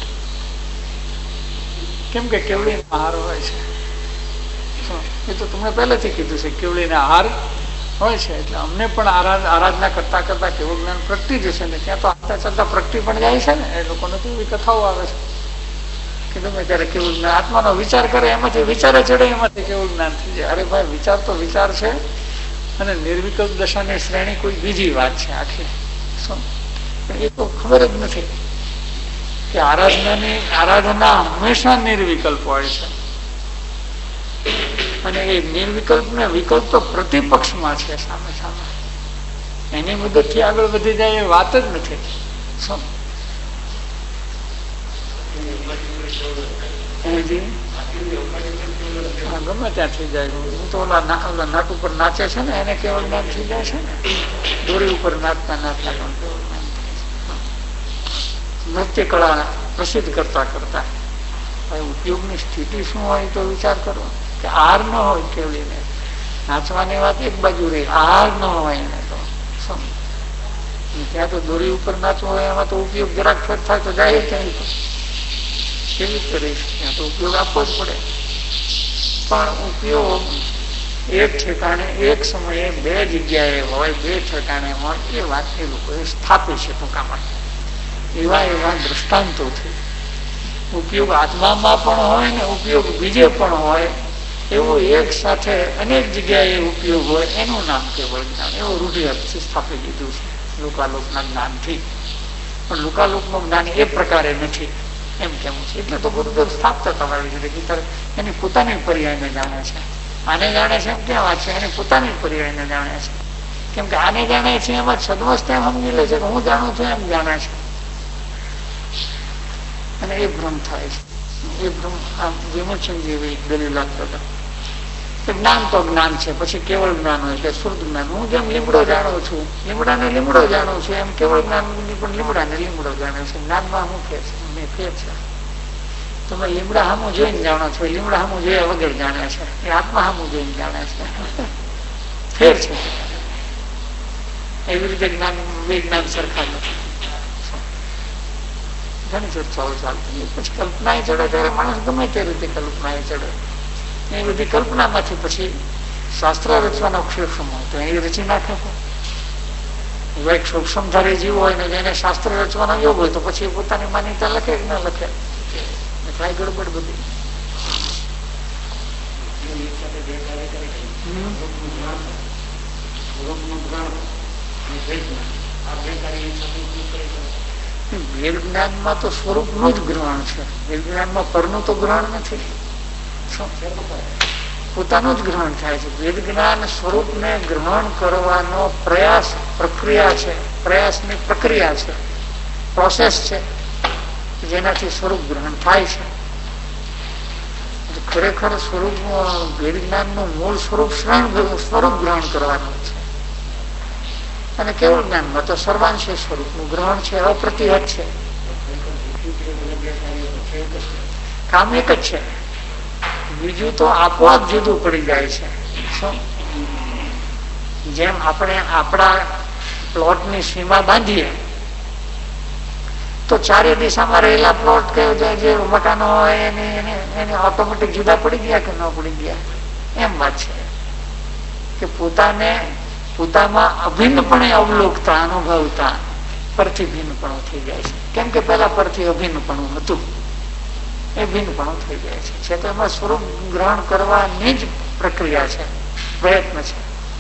કેમ કે કેવળીનો આહાર હોય છે. એ તો તમને પહેલેથી કીધું છે કેવળીને આહાર હોય છે, એટલે અમને પણ આરાધના કરતા કરતા કેવળ જ્ઞાન પ્રગટી જશે ને ત્યાં તો આવતા ચાલતા પ્રગટી પણ જાય છે ને. એ લોકોને તો એવી કથાઓ આવે છે કે ગમે ત્યારે કેવળ જ્ઞાન આત્માનો વિચાર કરે એમાંથી વિચારે ચડે એમાંથી કેવળ જ્ઞાન થઈ જાય. અરે ભાઈ, વિચાર તો વિચાર છે અને નિર્વિકલ્પ દશાની શ્રેણી કોઈ બીજી વાત છે આખી. એ તો ખબર જ નથી કે આરાધનાની આરાધના હંમેશા નિર્વિકલ્પ હોય છે અને એ નિર્વિકલ્પ ને વિકલ્પ તો પ્રતિપક્ષમાં છે સામે સામે. એની મદદથી આગળ વધી જાય એ વાત જ નથી. ગમે ત્યાં થઈ જાય. હું તો ઓલા નાટ ઉપર નાચે છે ને એને કેવળ જ્ઞાન થઈ જાય છે ને. દોરી ઉપર નાચતા નાચતા નૃત્ય કળા પ્રસિદ્ધ કરતા કરતા ઉપયોગની સ્થિતિ શું હોય તો વિચાર કરો કે આહાર ન હોય કેવળીને. નાચવાની વાત એક બાજુ રહી, આહાર ન હોય એને તો ત્યાં તો દોરી ઉપર નાચવું હોય એમાં તો ઉપયોગ જરાક ફેર થાય તો જાય ક્યાંય તો કેવી રીતે રહીશ, ત્યાં તો ઉપયોગ આપવો જ પડે. પણ ઉપયોગ એક ઠેકાણે એક સમયે બે જગ્યાએ હોય, બે ઠેકાણે હોય એ વાત એ લોકોએ સ્થાપી છે ટૂંકામાં. એવા એવા દ્રષ્ટાંતોથી ઉપયોગ આત્મામાં પણ હોય ને ઉપયોગ બીજે પણ હોય એવો એક સાથે અનેક જગ્યાએ ઉપયોગ હોય એનું નામ કેવળ જ્ઞાન. એવો રૂઢિઅર્થથી સ્થાપી દીધું છે લોકાલોકના જ્ઞાનથી. પણ લોકાલોકનું જ્ઞાન એ પ્રકારે નથી એમ કેવું છે. એટલે તો ગુરુદેવ સ્થાપતા તમારી રીતે ગીતા એની પોતાની પર્યાયને જાણે છે. આને જાણે છે એમ ક્યાં વાત છે, એની પોતાની પર્યાયને જાણે છે. કેમ કે આને જાણે છે એમાં સદવસ્ત એમ સમજી લે છે કે હું જાણું છું એમ જાણે છે અને એ ભ્રમ થાય છે. એ ભ્રમ વિમોચન જેવી દલીલ આપતો હતો. જ્ઞાન તો જ્ઞાન છે, પછી કેવળ જ્ઞાન હોય એટલે શુદ્ધ જ્ઞાન. હું જેમ લીમડો જાણું છું, લીમડાને લીમડો જાણું છું, એમ કેવળ જ્ઞાન પણ લીમડાને લીમડો જાણે છે. જ્ઞાનમાં શું ફેર છે? મેં ફેર છે. તમે લીમડા સામું જોઈને જાણો છો, લીમડા સામું જોયા વગર જાણે છે. એ આત્મા સામું જોઈને જાણે છે. ફેર છે. એવી રીતે જ્ઞાન વિજ્ઞાન સરખા નથી. ઘણી ચર્ચાઓ ચાલતી. પછી કલ્પના એ ચડે ત્યારે માણસ ગમે તે રીતે કલ્પના એ ચડે. એ બધી કલ્પનામાંથી પછી શાસ્ત્ર રચવાનો ક્ષેક્ષમ હોય તો એ રચી નાખે. એવા એક સૂક્ષ્મધારી જીવ હોય ને જેને શાસ્ત્ર રચવાનો યોગ હોય તો પછી પોતાની માન્યતા લખે કે ન લખે. કાંઈ ગડબડ બધી. વેદ જ્ઞાનમાં તો સ્વરૂપનું જ ગ્રહણ છે. વેદ જ્ઞાનમાં પરનું તો ગ્રહણ નથી, પોતાનું જ ગ્રહણ થાય છે. વેદ જ્ઞાન સ્વરૂપને ગ્રહણ કરવાનો પ્રયાસ પ્રક્રિયા છે, પ્રયાસની પ્રક્રિયા છે, પ્રોસેસ છે જેનાથી સ્વરૂપ ગ્રહણ થાય છે. ખરેખર સ્વરૂપ વેદ જ્ઞાનનું મૂળ સ્વરૂપ સ્વરૂપ ગ્રહણ કરવાનું છે અને કેવળ જ્ઞાનમાં તો સર્વાંશે સ્વરૂપનું ગ્રહણ છે, અપ્રતિહત છે. કામ એક જ છે, બીજું તો આપોઆપ જુદું પડી જાય છે. જેમ આપણે આપણા પ્લોટની સીમા બાંધીએ તો ચારે દિશામાં રહેલા પ્લોટ કે જે મકાનો હોય એને ઓટોમેટિક જુદા પડી ગયા કે ન પડી ગયા? એમ વાત છે કે પોતાને પોતામાં અભિન્નપણે અવલોકતા અનુભવતા પરથી ભિન્નપણું થઈ જાય છે. કેમ કે પેલા પરથી અભિન્નપણું હતું, એ ભિન્નપણું થઈ જાય છે. છે તો એમાં સ્વરૂપ ગ્રહણ કરવાની જ પ્રક્રિયા છે, પ્રયત્ન છે.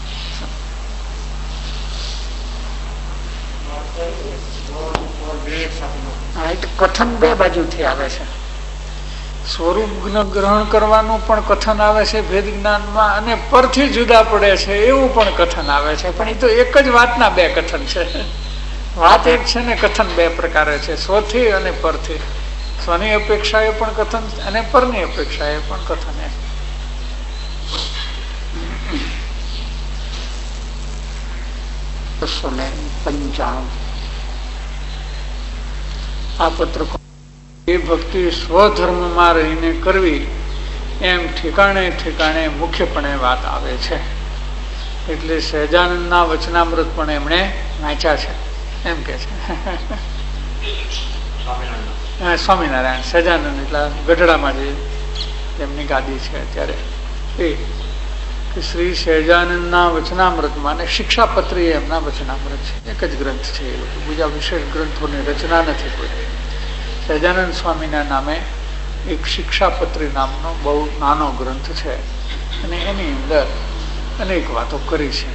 કથન બે બાજુથી આવે છે. સ્વરૂપ ગ્રહણ કરવાનું પણ કથન આવે છે ભેદ જ્ઞાનમાં, અને પરથી જુદા પડે છે એવું પણ કથન આવે છે. પણ એ તો એક જ વાતના બે કથન છે. વાત એક છે ને કથન બે પ્રકારે છે, સ્વથી અને પરથી. સ્વની અપેક્ષાએ પણ કથન અને પરની અપેક્ષાએ પણ કથન. પંચાણું આ પત્ર એ ભક્તિ સ્વધર્મમાં રહીને કરવી એમ ઠેકાણે ઠેકાણે મુખ્યપણે વાત આવે છે. એટલે સહજાનંદના વચનામૃત પણ એમણે વાંચ્યા છે એમ કે છે. સ્વામિનારાયણ સહજાનંદ એટલે ગઢડામાં જે એમની ગાદી છે અત્યારે, એ શ્રી સહજાનંદના વચનામૃતમાં અને શિક્ષાપત્રી એમના વચનામૃત છે. એક જ ગ્રંથ છે એ લોકો, બીજા વિશેષ ગ્રંથોની રચના નથી કોઈ. સહજાનંદ સ્વામીના નામે એક શિક્ષાપત્રી નામનો બહુ નાનો ગ્રંથ છે અને એની અંદર અનેક વાતો કરી છે.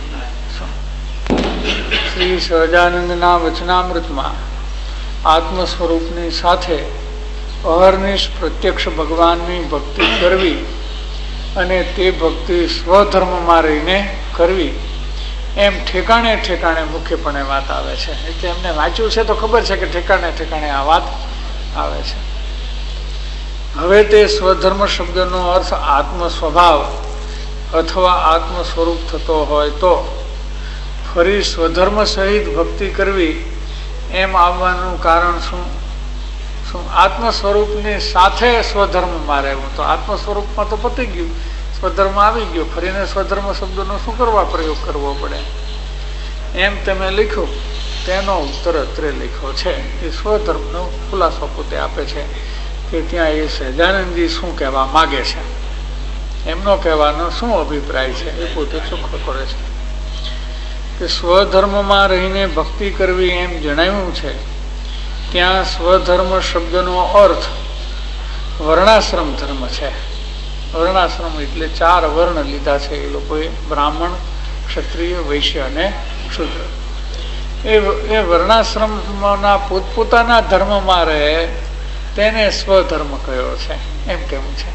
શ્રી સહજાનંદના વચનામૃતમાં આત્મ સ્વરૂપની સાથે અહર્નિશ પ્રત્યક્ષ ભગવાનની ભક્તિ કરવી અને તે ભક્તિ સ્વધર્મમાં રહીને કરવી એમ ઠેકાણે ઠેકાણે મુખ્યપણે વાત આવે છે. એટલે એમને વાંચ્યું છે તો ખબર છે કે ઠેકાણે ઠેકાણે આ વાત આવે છે. હવે તે સ્વધર્મ શબ્દનો અર્થ આત્મ સ્વભાવ અથવા આત્મ સ્વરૂપ થતો હોય તો ફરી સ્વધર્મ સહિત ભક્તિ કરવી એમ આવવાનું કારણ શું? શું આત્મ સ્વરૂપની સાથે સ્વધર્મમાં રહેવું? તો આત્મ સ્વરૂપમાં તો પતી ગયું, સ્વધર્મ આવી ગયો, ફરીને સ્વધર્મ શબ્દનો શું કરવા પ્રયોગ કરવો પડે? એમ તમે લખ્યું તેનો ઉત્તર અત્રે લખ્યો છે. એ સ્વધર્મનો ખુલાસો પોતે આપે છે કે ત્યાં એ સહજાનંદજી શું કહેવા માગે છે, એમનો કહેવાનો શું અભિપ્રાય છે એ પોતે ચોખ્ખો કરે છે. કે સ્વધર્મમાં રહીને ભક્તિ કરવી એમ જણાવ્યું છે ત્યાં સ્વધર્મ શબ્દનો અર્થ વર્ણાશ્રમ ધર્મ છે. વર્ણાશ્રમ એટલે ચાર વર્ણ લીધા છે એ લોકોએ, બ્રાહ્મણ, ક્ષત્રિય, વૈશ્ય અને શૂદ્ર. એ એ વર્ણાશ્રમના પોતપોતાના ધર્મમાં રહે તેને સ્વધર્મ કયો છે એમ કેવું છે.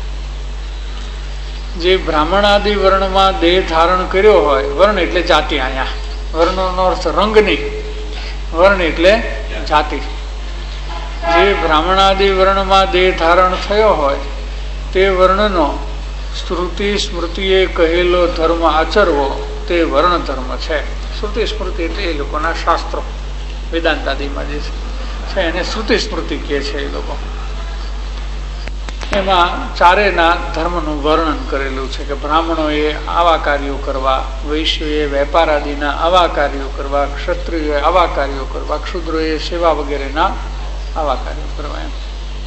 જે બ્રાહ્મણ આદિ વર્ણમાં દેહ ધારણ કર્યો હોય, વર્ણ એટલે જાતિ, અહીંયા વર્ણનો અર્થ રંગ નહીં, વર્ણ એટલે જાતિ. જે બ્રાહ્મણાદિ વર્ણમાં દેહ ધારણ થયો હોય તે વર્ણનો શ્રુતિ સ્મૃતિએ કહેલો ધર્મ આચરવો તે વર્ણ ધર્મ છે. શ્રુતિ સ્મૃતિ એટલે એ લોકોના શાસ્ત્રો, વેદાંતાદિમાં જે છે એને શ્રુતિ સ્મૃતિ કહે છે એ લોકો. એમાં ચારેના ધર્મનું વર્ણન કરેલું છે કે બ્રાહ્મણોએ આવા કાર્યો કરવા, વૈશ્યોએ વેપાર આદિના આવા કાર્યો કરવા, ક્ષત્રિયોએ આવા કાર્યો કરવા, ક્ષુદ્રોએ સેવા વગેરેના આવા કાર્યો કરવા એમ.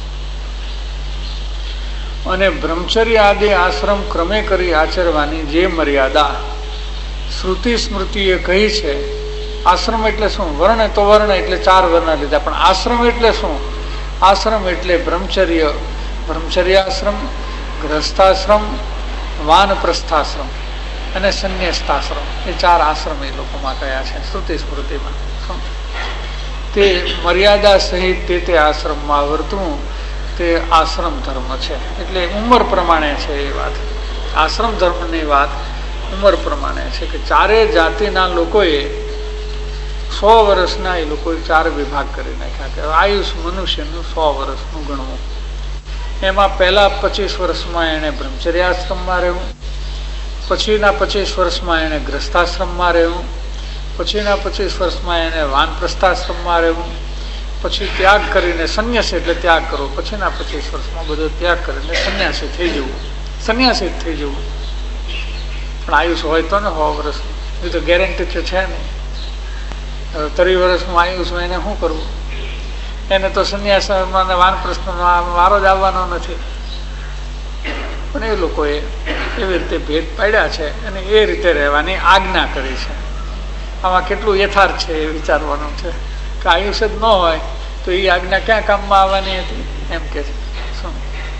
અને બ્રહ્મચર્ય આદિ આશ્રમ ક્રમે કરી આચરવાની જે મર્યાદા શ્રુતિ સ્મૃતિએ કહી છે. આશ્રમ એટલે શું? વર્ણ તો વર્ણ એટલે ચાર વર્ણ લીધા, પણ આશ્રમ એટલે શું? આશ્રમ એટલે બ્રહ્મચર્ય, બ્રહ્મચર્યાશ્રમ, ગ્રસ્થાશ્રમ, વાનપ્રસ્થાશ્રમ અને સંન્યસ્તાશ્રમ. એ ચાર આશ્રમ એ લોકોમાં કયા છે શ્રુતિ સ્મૃતિમાં. તે મર્યાદા સહિત તે તે આશ્રમમાં વર્તવું તે આશ્રમ ધર્મ છે. એટલે ઉંમર પ્રમાણે છે એ વાત. આશ્રમ ધર્મની વાત ઉંમર પ્રમાણે છે કે ચારે જાતિના લોકોએ સો વર્ષના એ લોકોએ ચાર વિભાગ કરી નાખ્યા કે આયુષ મનુષ્યનું સો વર્ષનું ગણવું. એમાં પહેલા પચીસ વર્ષમાં એને બ્રહ્મચર્યાશ્રમમાં રહેવું, પછીના પચીસ વર્ષમાં એને ગ્રસ્તાશ્રમમાં રહેવું, પછીના પચીસ વર્ષમાં એને વાનપ્રસ્થાશ્રમમાં રહેવું, પછી ત્યાગ કરીને સંન્યાસી એટલે ત્યાગ કરવો, પછીના પચીસ વર્ષમાં બધો ત્યાગ કરીને સંન્યાસી થઈ જવું, સંન્યાસી થઈ જવું. પણ આયુષ હોય તો ને સો વર્ષ એ તો ગેરંટી તો છે નહીં. હવે ત્રીસ વર્ષમાં આવ્યું છું એને શું કરવું? એને તો સંન્યાસમાં વાનપ્રસ્થમાં વારો જ આવવાનો નથી. પણ એ લોકોએ એવી રીતે ભેદ પાડ્યા છે અને એ રીતે રહેવાની આજ્ઞા કરી છે. આમાં કેટલું યથાર્થ છે એ વિચારવાનું છે કે આયુષ્ય જ ન હોય તો એ આજ્ઞા ક્યાં કામમાં આવવાની હતી એમ કે છે. શું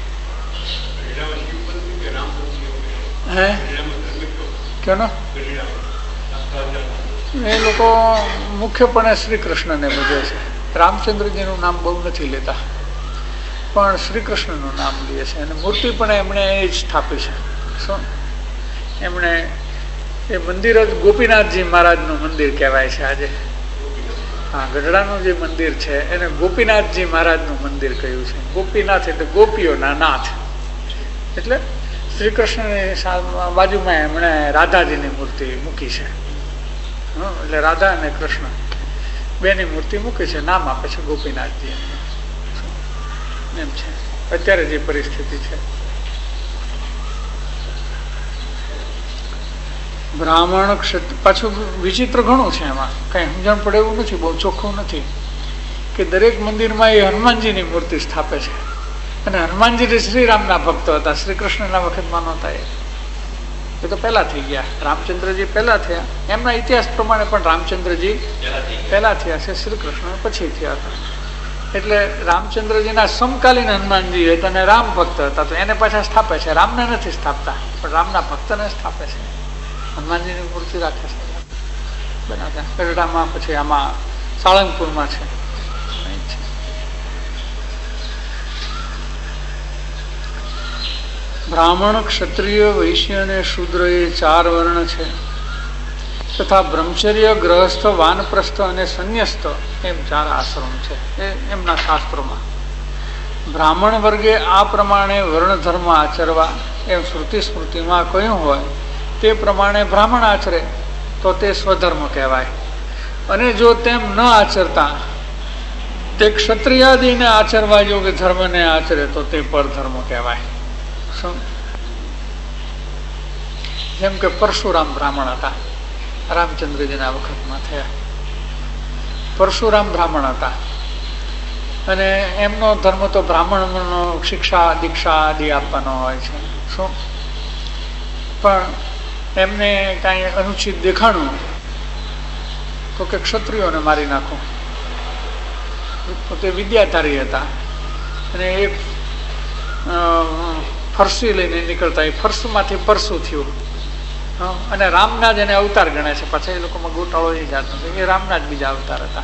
હે કેનો એ લોકો મુખ્યપણે શ્રી કૃષ્ણને ભજે છે. રામચંદ્રજીનું નામ બહુ નથી લેતા, પણ શ્રી કૃષ્ણનું નામ લે છે. અને મૂર્તિ પણ એમણે એ જ સ્થાપી છે. શું એમણે એ મંદિર જ ગોપીનાથજી મહારાજનું મંદિર કહેવાય છે આજે. હા, ગઢડાનું જે મંદિર છે એને ગોપીનાથજી મહારાજનું મંદિર કહ્યું છે. ગોપીનાથ એટલે ગોપીઓના નાથ, એટલે શ્રી કૃષ્ણની બાજુમાં એમણે રાધાજીની મૂર્તિ મૂકી છે. એટલે રાધા અને કૃષ્ણ બેની મૂર્તિ મૂકી છે, નામ આપે છે ગોપીનાથજી એમ છે અત્યારે જે પરિસ્થિતિ છે. બ્રાહ્મણ ક્ષત્રિય પાછું વિચિત્ર ઘણું છે, એમાં કઈ સમજણ પડે એવું નથી, બહુ ચોખ્ખું નથી કે દરેક મંદિરમાં એ હનુમાનજીની મૂર્તિ સ્થાપે છે. અને હનુમાનજી શ્રીરામના ભક્તો હતા, શ્રી કૃષ્ણના વખતમાં નહોતા. એ તો પહેલા થઈ ગયા. રામચંદ્રજી પહેલા થયા, એમના ઇતિહાસ પ્રમાણે પણ રામચંદ્રજી પહેલા થયા છે, શ્રી કૃષ્ણ પછી થયા હતા. એટલે રામચંદ્રજીના સમકાલીન હનુમાનજી હતા અને રામ ભક્ત હતા, તો એને પાછા સ્થાપે છે. રામને નથી સ્થાપતા, પણ રામના ભક્તને સ્થાપે છે. હનુમાનજીની મૂર્તિ રાખે છે બનાવતા ગઢડામાં, પછી આમાં સાળંગપુરમાં છે. બ્રાહ્મણ, ક્ષત્રિય, વૈશ્ય અને શૂદ્ર એ ચાર વર્ણ છે. તથા બ્રહ્મચર્ય, ગ્રહસ્થ, વાનપ્રસ્થ અને સંન્યસ્ત એમ ચાર આશ્રમ છે એ એમના શાસ્ત્રોમાં. બ્રાહ્મણ વર્ગે આ પ્રમાણે વર્ણ ધર્મ આચરવા એમ શ્રુતિ સ્મૃતિમાં કહ્યું હોય તે પ્રમાણે બ્રાહ્મણ આચરે તો તે સ્વધર્મ કહેવાય. અને જો તેમ ન આચરતા તે ક્ષત્રિયાદિને આચરવા યોગ્ય ધર્મને આચરે તો તે પરધર્મ કહેવાય. જેમ કે પરશુરામ બ્રાહ્મણ હતા, રામચંદ્રજીના વખતમાં થયા. પરશુરામ બ્રાહ્મણ હતા અને એમનો ધર્મ તો બ્રાહ્મણનો શિક્ષા દીક્ષા આદિ આપવાનો હોય છે. શું પણ એમને કાંઈ અનુચિત દેખાણું તો કે ક્ષત્રિયોને મારી નાખો. પોતે વિદ્યાધારી હતા અને એક ફરસી લઈને નીકળતા, એ ફરસમાંથી પરસું થયું. અને રામના જ એને અવતાર ગણે છે. પાછા એ લોકોમાં ગોટાળો એ જાત નથી, એ રામના જ બીજા અવતાર હતા.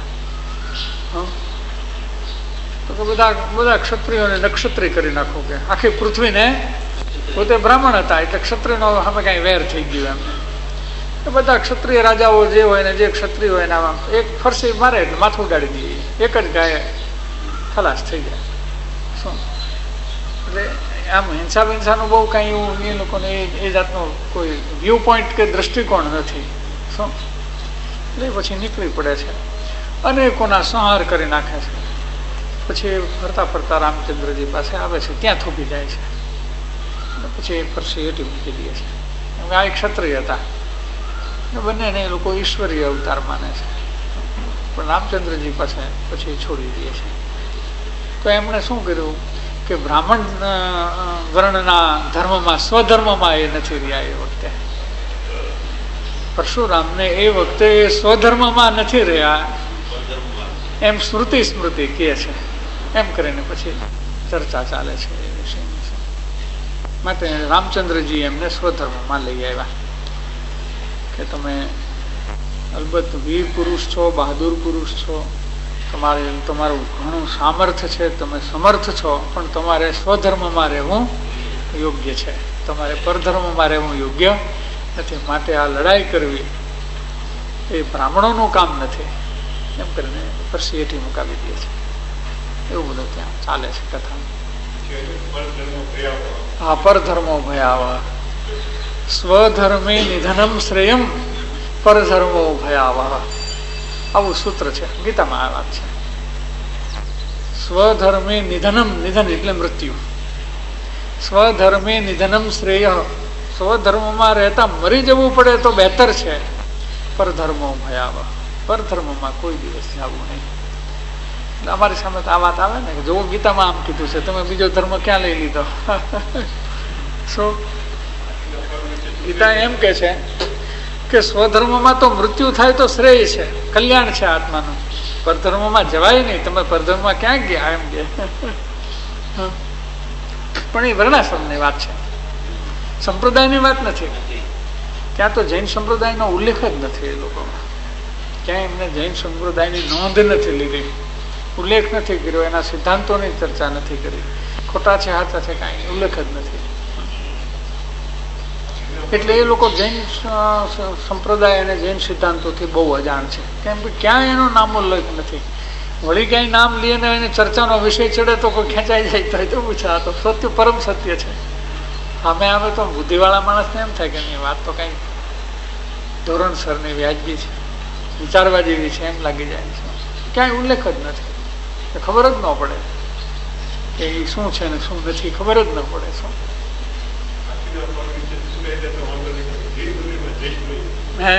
તો કે બધા બધા ક્ષત્રિયોને નક્ષત્રી કરી નાખો, કે આખી પૃથ્વીને. પોતે બ્રાહ્મણ હતા એટલે ક્ષત્રિયનો હવે કઈ વેર થઈ ગયું એમને. એ બધા ક્ષત્રિય રાજાઓ જે હોય ને જે ક્ષત્રિય હોય એના એક ફરસી મારે એટલે માથું ઉડાડી દઈએ, એક જ ગાય ખલાસ થઈ જાય. શું એટલે આમ હિંસા હિંસાનું બહુ કઈ એવું એ લોકોને એ જાતનો કોઈ વ્યૂ પોઈન્ટ કે દ્રષ્ટિકોણ નથી. શું એટલે પછી નીકળી પડે છે, અનેકોના સંહાર કરી નાખે છે. પછી ફરતા ફરતા રામચંદ્રજી પાસે આવે છે, ત્યાં થોભી જાય છે. પછી એ ફરસી હેઠી મૂકી દે છે. આ એક ક્ષત્રિય હતા, બંનેને એ લોકો ઈશ્વરીય અવતાર માને છે, પણ રામચંદ્રજી પાસે પછી છોડી દે છે. તો એમણે શું કર્યું કે બ્રાહ્મણ વર્ણના ધર્મમાં, સ્વધર્મમાં એ નથી રહ્યા. એ વખતે પરશુરામને એ વખતે સ્વધર્મમાં નથી રહ્યા એમ શ્રુતિ સ્મૃતિ કહે છે. એમ કરીને પછી ચર્ચા ચાલે છે એ વિષયની. માટે રામચંદ્રજી એમને સ્વધર્મમાં લઈ આવ્યા કે તમે અલબત્ત વીર પુરુષ છો, બહાદુર પુરુષ છો, તમારે તમારું ઘણું સામર્થ્ય છે, તમે સમર્થ છો, પણ તમારે સ્વધર્મમાં રહેવું યોગ્ય છે, તમારે પરધર્મમાં રહેવું યોગ્ય નથી. માટે આ લડાઈ કરવી એ બ્રાહ્મણોનું કામ નથી. એમ કરીને પરસી હેઠી મુકાવી દે છે. એવું બધું ત્યાં ચાલે છે કથા. હા, પરધર્મો ભયાવહ સ્વધર્મે નિધનમ શ્રેયમ પરધર્મો ભયાવહ. આવું સૂત્ર છે ગીતામાં. આ વાત છે. સ્વધર્મે નિધનમ, નિધન એટલે મૃત્યુ. સ્વધર્મે નિધનમ શ્રેય, સ્વધર્મમાં રહેતા મરી જવું પડે તો બહેતર છે. પરધર્મો ભયાવહ, પરધર્મમાં કોઈ દિવસ જવું નહીં. અમારી સામે તો આ વાત આવે ને કે જો ગીતામાં આમ કીધું છે, તમે બીજો ધર્મ ક્યાં લઈ લીધો? શું ગીતા એમ કે છે કે સ્વધર્મમાં તો મૃત્યુ થાય તો શ્રેય છે, કલ્યાણ છે આત્માનું, પરધર્મમાં જવાય નહીં. તમે પરધર્મમાં ક્યાં ગયા એમ કે. પણ એ વર્ણાશ્રમની વાત છે, સંપ્રદાયની વાત નથી. ત્યાં તો જૈન સંપ્રદાયનો ઉલ્લેખ જ નથી એ લોકોમાં. ક્યાંય એમને જૈન સંપ્રદાયની નોંધ નથી લીધી, ઉલ્લેખ નથી કર્યો, એના સિદ્ધાંતોની ચર્ચા નથી કરી. ખોટા છે સાચા છે કાંઈ ઉલ્લેખ જ નથી. એટલે એ લોકો જૈન સંપ્રદાય અને જૈન સિદ્ધાંતોથી બહુ અજાણ છે, કેમ કે ક્યાંય એનો નામોલ્લેખ નથી. વળી ક્યાંય નામ લઈએ ને એને ચર્ચાનો વિષય ચડે તો કોઈ ખેંચાઈ જાય તો પૂછે. આ તો સત્ય પરમ સત્ય છે. અમે આવે તો બુદ્ધિવાળા માણસને એમ થાય કે નહીં, વાત તો કઈ ધોરણસરની વ્યાજબી છે, વિચારવા જેવી છે એમ લાગી જાય છે. ક્યાંય ઉલ્લેખ જ નથી, ખબર જ ન પડે કે એ શું છે ને શું નથી, ખબર જ ન પડે. શું હે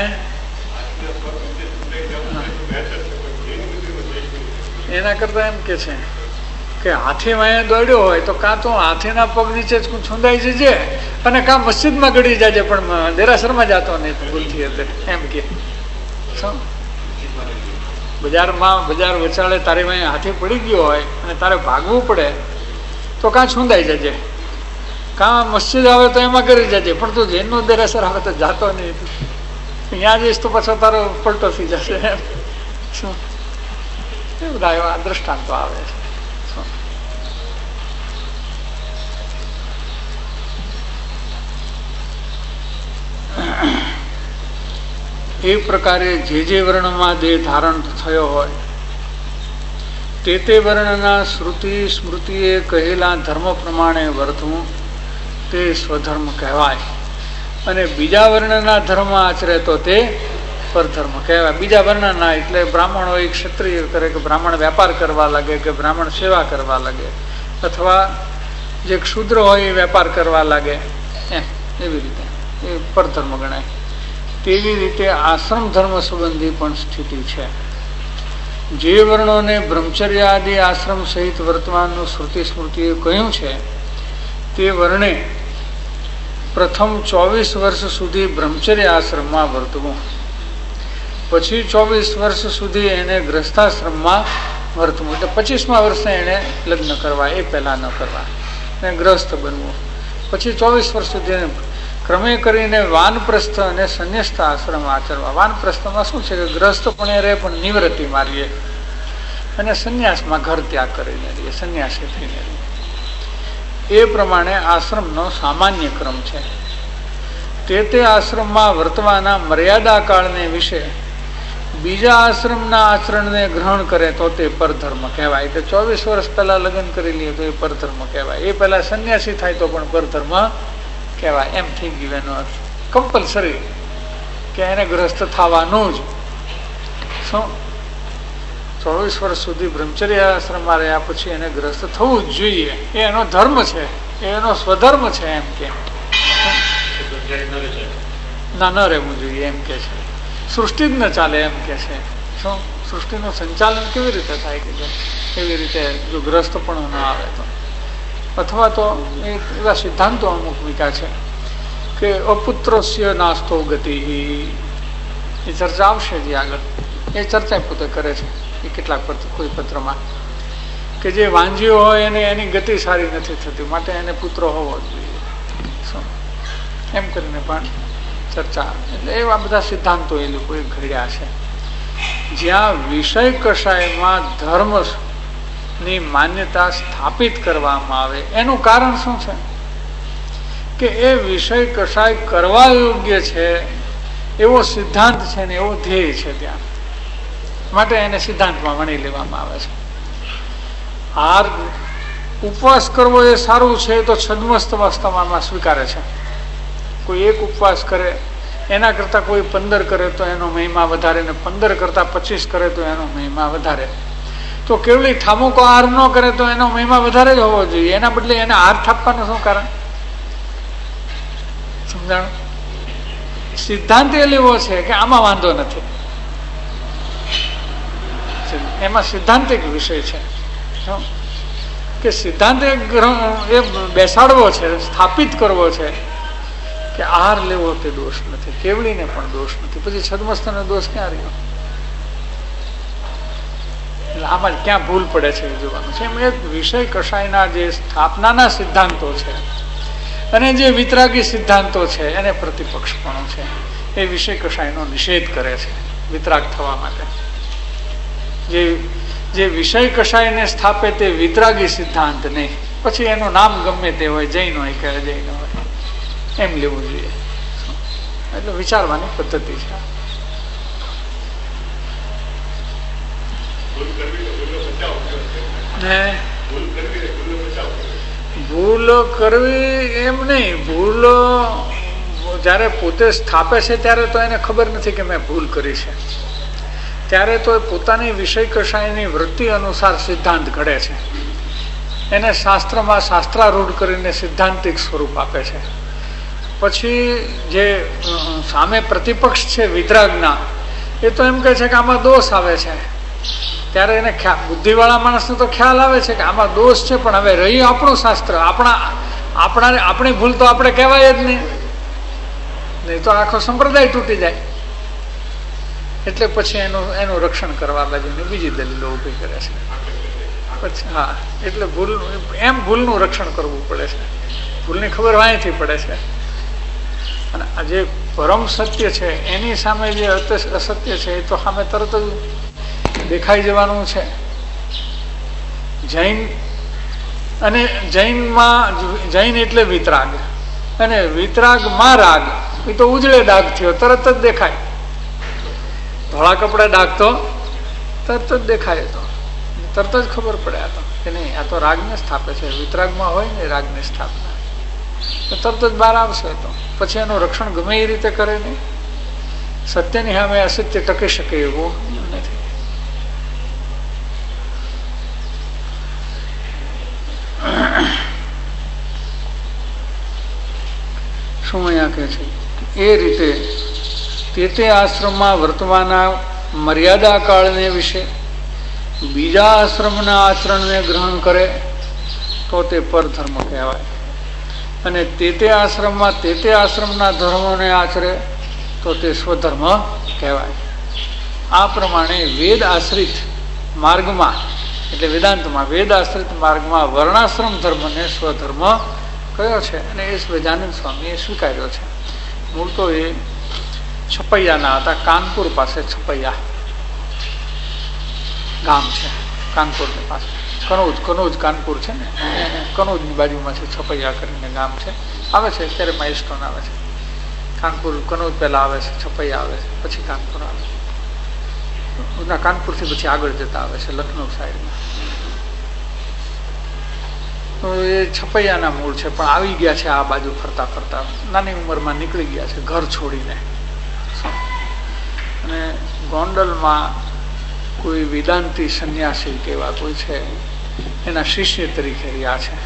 એના કરતા એમ કે છે કે હાથી વાયા દોડ્યો હોય તો કાં તો હાથીના પગ નીચે જ છુંદાઈ જજે અને કાં મસ્જિદમાં ગળી જાય, પણ દેરાસરમાં જતો નહીં ભૂલથી હતી એમ કે. શું બજારમાં બજાર વચાળે તારી વાંહે હાથી પડી ગયો હોય અને તારે ભાગવું પડે તો કાં છુંદાઈ જજે, કાં મસ્જિદ આવે તો એમાં કરી જજે, પણ તું જૈનનું દેરાસર આવે તો જાતો નહીં. ત્યાં જઈશ તો પાછો તારો પલટો થઈ જશે એમ. શું એ બધા એવા દ્રષ્ટાંતો આવે છે. એ પ્રકારે જે જે વર્ણમાં દેહ ધારણ થયો હોય તે તે વર્ણના શ્રુતિ સ્મૃતિએ કહેલા ધર્મ પ્રમાણે વર્તવું તે સ્વધર્મ કહેવાય, અને બીજા વર્ણના ધર્મ આચરે તો તે પરધર્મ કહેવાય. બીજા વર્ણના એટલે બ્રાહ્મણ હોય ક્ષત્રિય કરે, કે બ્રાહ્મણ વેપાર કરવા લાગે, કે બ્રાહ્મણ સેવા કરવા લાગે, અથવા જે ક્ષુદ્ર હોય એ વેપાર કરવા લાગે, એમ એવી રીતે એ પરધર્મ ગણાય. તેવી રીતે આશ્રમ ધર્મ સંબંધી પણ સ્થિતિ છે. જે વર્ણોને બ્રહ્મચર્ય આદિ આશ્રમ સહિત વર્તમાનનું શ્રુતિ સ્મૃતિએ કહ્યું છે તે વર્ણે પ્રથમ ચોવીસ વર્ષ સુધી બ્રહ્મચર્ય આશ્રમમાં વર્તવું, પછી ચોવીસ વર્ષ સુધી એને ગ્રસ્થાશ્રમમાં વર્તવું, એટલે પચીસમા વર્ષે એને લગ્ન કરવા, એ પહેલા ન કરવા, એને ગ્રસ્થ બનવું. પછી ચોવીસ વર્ષ સુધી ક્રમે કરીને વાનપ્રસ્થ અને સંન્યસ્ત આશ્રમ આચરવા. વાનપ્રસ્થમાં શું છે કે ગ્રસ્થ પણ રહે પણ નિવૃત્તિ મારીએ, અને સંન્યાસમાં ઘર ત્યાગ કરીને રહીએ, સંન્યાસી થઈને રહીએ. એ પ્રમાણે આશ્રમનો સામાન્ય ક્રમ છે. તે તે આશ્રમમાં વર્તવાના મર્યાદા કાળને વિશે બીજા આશ્રમના આચરણને ગ્રહણ કરે તો તે પરધર્મ કહેવાય. એટલે ચોવીસ વર્ષ પહેલા લગ્ન કરી લઈએ તો એ પરધર્મ કહેવાય. એ પહેલા સંન્યાસી થાય તો પણ પરધર્મ કહેવાય. એમ થઈ ગયું એનો અર્થ કમ્પલસરી કે એને ગ્રસ્ત થવાનું જ. શું ચોવીસ વર્ષ સુધી બ્રહ્મચર્ય આશ્રમમાં રહ્યા પછી એને ગ્રસ્ત થવું જ જોઈએ, એ એનો ધર્મ છે, એ એનો સ્વધર્મ છે. એમ કે ના ન રહેવું જોઈએ એમ કે છે. સૃષ્ટિ જ ન ચાલે એમ કે છે. શું સૃષ્ટિનું સંચાલન કેવી રીતે થાય કે એવી રીતે જો ગ્રસ્ત પણ ન આવે તો, અથવા તો એવા સિદ્ધાંતો અમુક વિકા છે કે અપુત્રસ્ય નાસ્તો ગતિ, એ ચર્ચા આવશે જે આગળ, એ ચર્ચા પોતે કરે છે એ કેટલાક કોઈ પત્રમાં, કે જે વાંજીઓ હોય એને એની ગતિ સારી નથી થતી, માટે એને પુત્ર હોવો જોઈએ. શું એમ કરીને પણ ચર્ચા, એટલે એવા બધા સિદ્ધાંતો એ લોકોએ ઘડ્યા છે. જ્યાં વિષય કષાયમાં ધર્મ ની માન્યતા સ્થાપિત કરવામાં આવે એનું કારણ શું છે કે એ વિષય કશાય કરવા યોગ્ય છે એવો સિદ્ધાંત છે ને એવો ધ્યેય છે, ત્યાં માટે એને સિદ્ધાંતમાં વણી લેવામાં આવે છે. હાર ઉપવાસ કરવો એ સારું છે તો છદ્મસ્ત વાસ્તવમાં સ્વીકારે છે. કોઈ એક ઉપવાસ કરે એના કરતા કોઈ પંદર કરે તો એનો મહિમા વધારે, ને પંદર કરતા પચીસ કરે તો એનો મહિમા વધારે. તો કેવલી ઠામુકો આહાર ન કરે તો એનો મહિમા વધારે જ હોવો જોઈએ, એના બદલે એને આહાર થાપવાનું શું કારણ? સમજાણું? સિદ્ધાંત એ લેવો છે કે આમાં વાંધો નથી, એમાં સિદ્ધાંતિક વિષય છે કે સિદ્ધાંત એ બેસાડવો છે, સ્થાપિત કરવો છે કે આહાર લેવો તે દોષ નથી, કેવડીને પણ દોષ નથી, પછી છદમસ્તનો દોષ ક્યાં રહ્યો? એટલે આમાં ક્યાં ભૂલ પડે છે એ જોવાનું છે. એમ એક વિષય કષાયના જે સ્થાપનાના સિદ્ધાંતો છે અને જે વિતરાગી સિદ્ધાંતો છે એને પ્રતિપક્ષપણું છે, એ વિષય કષાયનો નિષેધ કરે છે વિતરાગ થવા માટે. જે જે વિષય કષાયને સ્થાપે તે વિતરાગી સિદ્ધાંત નહીં, પછી એનું નામ ગમે તે હોય, જૈન હોય કે અજૈન હોય, એમ લેવું જોઈએ. એટલે વિચારવાની પદ્ધતિ છે. ભૂલો કરવી એમ નહીં, ભૂલો જયારે પોતે સ્થાપે છે ત્યારે તો એને ખબર નથી કે મેં ભૂલ કરી છે, ત્યારે તો પોતાની વિષય કષાયની વૃત્તિ અનુસાર સિદ્ધાંત ઘડે છે, એને શાસ્ત્રમાં શાસ્ત્રારૂઢ કરીને સિદ્ધાંતિક સ્વરૂપ આપે છે. પછી જે સામે પ્રતિપક્ષ છે વિતરાગના, એ તો એમ કહે છે કે આમાં દોષ આવે છે, ત્યારે એને બુદ્ધિવાળા માણસને તો ખ્યાલ આવે છે કે આમાં દોષ છે, પણ હવે રહ્યું આપણું શાસ્ત્ર, આપણા આપણા આપણી ભૂલ તો આપણે કહેવાય જ નહીં, નહીં તો આખો સંપ્રદાય તૂટી જાય. એટલે પછી એનું એનું રક્ષણ કરવા બાજુની બીજી દલીલો ઉભી કરે છે. પછી હા, એટલે ભૂલ એમ ભૂલનું રક્ષણ કરવું પડે છે, ભૂલની ખબર વાંયથી પડે છે. અને આ જે પરમ સત્ય છે એની સામે જે અસત્ય છે એ તો સામે તરત જ દેખાઈ જવાનું છે. જૈન અને જૈનમાં જૈન એટલે વિતરાગ, અને વિતરાગમાં રાગ, એ તો ઉજળે ડાઘ થયો, તરત જ દેખાય. ધોળા કપડા ડાઘ તો તરત જ દેખાય, તો તરત જ ખબર પડે આ તો કે નહીં, આ તો રાગને સ્થાપે છે. વિતરાગમાં હોય ને રાગની સ્થાપના, તો તરત જ બહાર આવશે. તો પછી એનું રક્ષણ ગમે એ રીતે કરે નહીં. સત્યની સામે અસત્ય ટકી શકે એવું નથી. શું અહીંયા કહે છે? એ રીતે તે તે આશ્રમમાં વર્તવાના મર્યાદા કાળને વિશે બીજા આશ્રમના આચરણને ગ્રહણ કરે તો તે પરધર્મ કહેવાય, અને તે તે આશ્રમમાં તે તે આશ્રમના ધર્મોને આચરે તો તે સ્વધર્મ કહેવાય. આ પ્રમાણે વેદ આશ્રિત માર્ગમાં, એટલે વેદાંતમાં વેદ આશ્રિત માર્ગમાં વર્ણાશ્રમ ધર્મને સ્વધર્મ કયો છે, અને એ સહજાનંદ સ્વામીએ સ્વીકાર્યો છે. મૂળ તો એ છપૈયાના હતા, કાનપુર પાસે છપૈયા ગામ છે, કાનપુરની પાસે કનોજ કનોજ કાનપુર છે ને, કનોજની બાજુમાં છે છપૈયા કરીને ગામ છે. આવે છે અત્યારે માઇલસ્ટોન આવે છે. કાનપુર કનોજ પહેલા આવે છે, છપૈયા આવે છે, પછી કાનપુર આવે છે. કાનપુરથી પછી આગળ જતા આવે છે લખનઉ સાઈડમાં. તો એ છપૈયાના મૂળ છે, પણ આવી ગયા છે આ બાજુ ફરતા ફરતા, નાની ઉંમરમાં નીકળી ગયા છે ઘર છોડીને. અને ગોંડલમાં કોઈ વેદાંતી સંન્યાસી કેવા કોઈ છે, એના શિષ્ય તરીકે રહ્યા છે.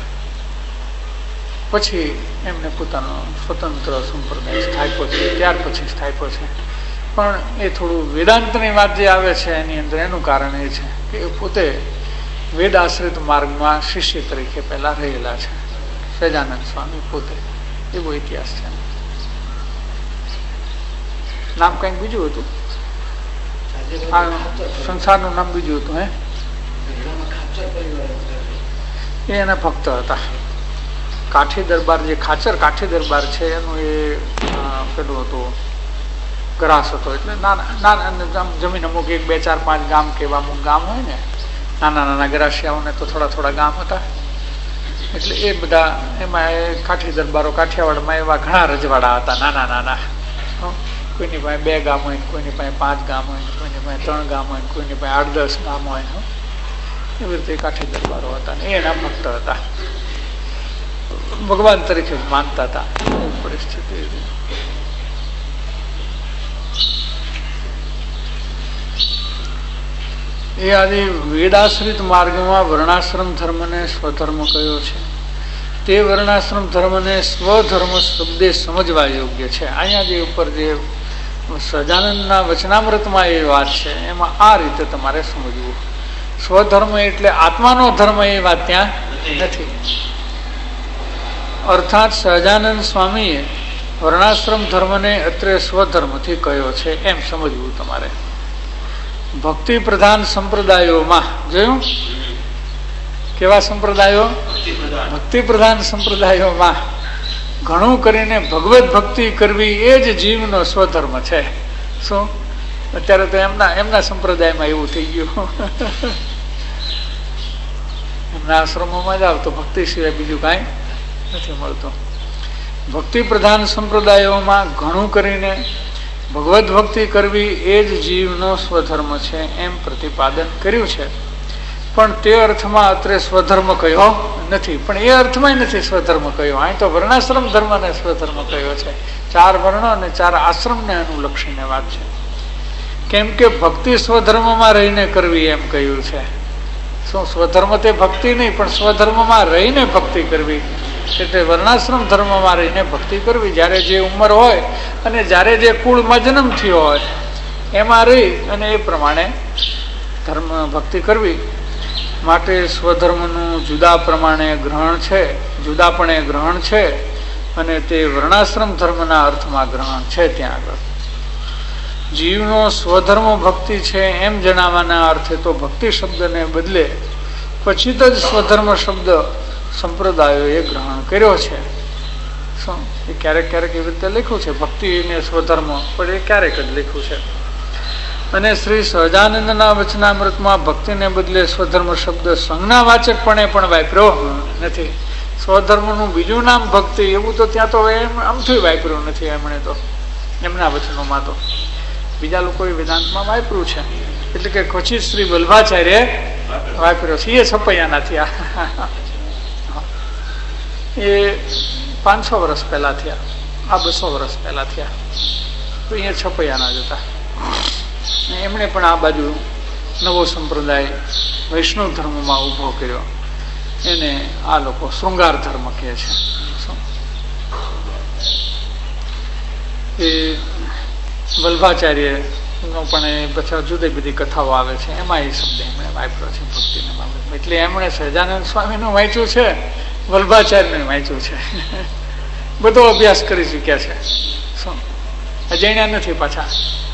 પછી એમને પોતાનો સ્વતંત્ર સંપ્રદાય સ્થાપ્યો છે, ત્યાર પછી સ્થાપ્યો છે. પણ એ થોડું વેદાંતની વાત જે આવે છે એની અંદર એનું કારણ એ છે કે એ પોતે વેદ આશ્રિત માર્ગમાં શિષ્ય તરીકે પહેલા રહેલા છે, સહજાનંદ સ્વામી પોતે. એવો ઇતિહાસ છે. નામ કંઈક બીજું હતું, સંસારનું નામ બીજું હતું. હે, એ એના ભક્ત હતા. કાઠી દરબાર, જે ખાચર કાઠી દરબાર છે એનું એ પેલું હતું, ગ્રાસ હતો. એટલે નાના નાના જમીન અમુક એક બે ચાર પાંચ ગામ કેવા અમુક ગામ હોય ને, નાના નાના ગ્રાસિયાઓને તો થોડા થોડા ગામ હતા. એટલે એ બધા એમાં એ કાઠી દરબારો કાઠિયાવાડમાં એવા ઘણા રજવાડા હતા, નાના નાના. કોઈની પાસે બે ગામ હોય, કોઈની પાસે પાંચ ગામ હોય, કોઈની પાસે ત્રણ ગામ હોય, કોઈની પાસે આઠ દસ ગામ હોય. એવી રીતે કાઠી દરબારો હતા ને એના ભક્ત હતા, ભગવાન તરીકે જ માનતા હતા. એવી પરિસ્થિતિ. એ આદિ વેદાશ્રિત માર્ગમાં વર્ણાશ્રમ ધર્મને સ્વધર્મ કયો છે તે વર્ણાશ્રમ ધર્મને સ્વધર્મ શબ્દે સમજવા યોગ્ય છે. અહીંયા જે ઉપર જે સહજાનંદના વચનામૃતમાં એ વાત છે એમાં આ રીતે તમારે સમજવું. સ્વધર્મ એટલે આત્માનો ધર્મ એ વાત ત્યાં નથી. અર્થાત સહજાનંદ સ્વામીએ વર્ણાશ્રમ ધર્મને અત્રે સ્વધર્મથી કહ્યો છે એમ સમજવું તમારે. ભક્તિ પ્રધાન સંપ્રદાયોમાં જોયું કેવા સંપ્રદાયો? ભક્તિ પ્રધાન સંપ્રદાયોમાં ઘણું કરીને ભગવત ભક્તિ કરવી એ જ જીવનો સ્વધર્મ છે. શું અત્યારે તો એમના એમના સંપ્રદાયમાં એવું થઈ ગયું. એમના આશ્રમોમાં જાવ તો ભક્તિ સિવાય બીજું કાંઈ નથી મળતું. ભક્તિ પ્રધાન સંપ્રદાયોમાં ઘણું કરીને ભગવત ભક્તિ કરવી એ જ જીવનો સ્વધર્મ છે એમ પ્રતિપાદન કર્યું છે. પણ તે અર્થમાં અત્રે સ્વધર્મ કહ્યો નથી. પણ એ અર્થમાં નથી સ્વધર્મ કહ્યો. અહીં તો વર્ણાશ્રમ ધર્મને સ્વધર્મ કહ્યો છે. ચાર વર્ણ અને ચાર આશ્રમને અનુલક્ષીને વાત છે. કેમ કે ભક્તિ સ્વધર્મમાં રહીને કરવી એમ કહ્યું છે. શું સ્વધર્મ તે ભક્તિ નહીં, પણ સ્વધર્મમાં રહીને ભક્તિ કરવી એટલે વર્ણાશ્રમ ધર્મમાં રહીને ભક્તિ કરવી. જ્યારે જે ઉંમર હોય અને જ્યારે જે કુળમાં જન્મ થયો હોય એમાં રહી અને એ પ્રમાણે ધર્મ ભક્તિ કરવી. માટે સ્વધર્મનું જુદા પ્રમાણે ગ્રહણ છે, જુદાપણે ગ્રહણ છે અને તે વર્ણાશ્રમ ધર્મના અર્થમાં ગ્રહણ છે. ત્યાં આગળ જીવનો સ્વધર્મ ભક્તિ છે એમ જણાવવાના અર્થે તો ભક્તિ શબ્દને બદલે પછી જ સ્વધર્મ શબ્દ સંપ્રદાયોએ ગ્રહણ કર્યો છે. શું એ ક્યારેક ક્યારેક એવી રીતે લખ્યું છે ભક્તિ ને સ્વધર્મ, પણ એ ક્યારેક જ લખ્યું છે. અને શ્રી સહજાનંદના વચનામૃતમાં ભક્તિને બદલે સ્વધર્મ શબ્દ સંજ્ઞાવાચકપણે પણ વાપર્યો નથી. સ્વધર્મનું બીજું નામ ભક્તિ એવું તો ત્યાં તો એમ આમથી વાપર્યું નથી. એમણે તો એમના વચનોમાં તો બીજા લોકોએ વેદાંતમાં વાપર્યું છે. એટલે કે ક્વચિત શ્રી વલ્ભાચાર્ય વાપર્યો છે. એ છપૈયાના થયા. એ પાંચસો વર્ષ પહેલા થયા, આ બસો વર્ષ પહેલા થયા. તો અહીંયા છપૈયાના જ હતા. એમણે પણ આ બાજુ નવો સંપ્રદાય વૈષ્ણવ ધર્મમાં ઉભો કર્યો. એને આ લોકો શૃંગાર ધર્મ કહે છે. એ વલ્ભાચાર્ય નો પણ પછી જુદી બધી કથાઓ આવે છે, એમાં એ શબ્દ એમણે વાપર્યો છે ભક્તિના બાબતમાં. એટલે એમણે સહજાનંદ સ્વામીનું વાંચ્યું છે, વલ્ભાચાર્યનું વાંચ્યું છે. બધો અભ્યાસ કરી ચૂક્યા છે. શું અજાણ્યા નથી પાછા.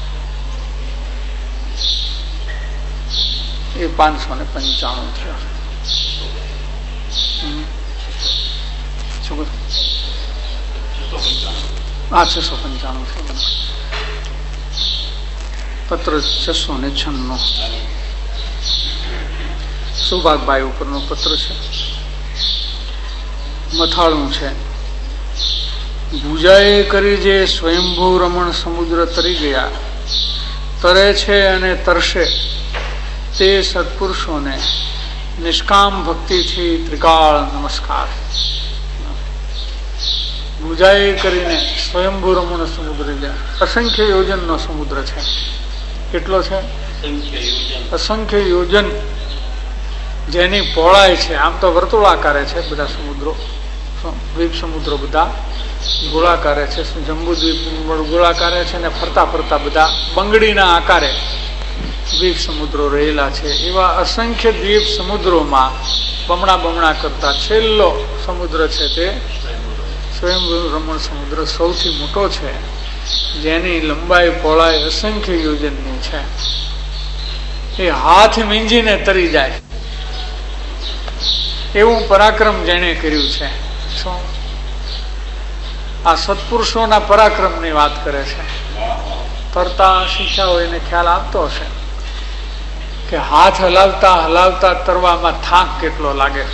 એ પાંચસો ને પંચાણું થયો. હા છસો પંચાણું થયો. પત્ર છસો ને છન્નું સુભાગભાઈ ઉપરનો પત્ર છે. મથાળું છે. ભુજાએ કરી જે સ્વયંભૂ રમણ સમુદ્ર તરી ગયા, તરે છે અને તરશે તે સત્પુરુષોને નિષ્કામ ભક્તિથી ત્રિકાળ નમસ્કાર. ભુજાએ કરીને સ્વયંભૂ રમણ સમુદ્ર ગયા. અસંખ્ય યોજનનો સમુદ્ર છે. કેટલો છે? અસંખ્ય યોજન જેની પહોળાઈ છે. આમ તો વર્તુળાકારે છે બધા સમુદ્રો, દ્વીપ સમુદ્રો બધા ગોળાકારે છે. જંબુ દ્વીપ ગોળાકારે છે ને ફરતા ફરતા બધા બંગડીના આકારે દ્વીપ સમુદ્રો રહેલા છે. એવા અસંખ્ય દ્વીપ સમુદ્રોમાં બમણા બમણા કરતા છેલ્લો સમુદ્ર છે તે સ્વયંભૂ રમણ સમુદ્ર સૌથી મોટો છે, જેની લંબાઈ પહોળાઈ અસંખ્ય યોજનની છે. એ હાથ મીંજીને તરી જાય એવું પરાક્રમ જેને કર્યું છે. શું આ સત્પુરુષોના પરાક્રમની વાત કરે છે. તરતા શીખ્યા હોય એને ખ્યાલ આવતો હશે કે હાથ હલાવતા હલાવતા તરવામાં થાક કેટલો લાગે.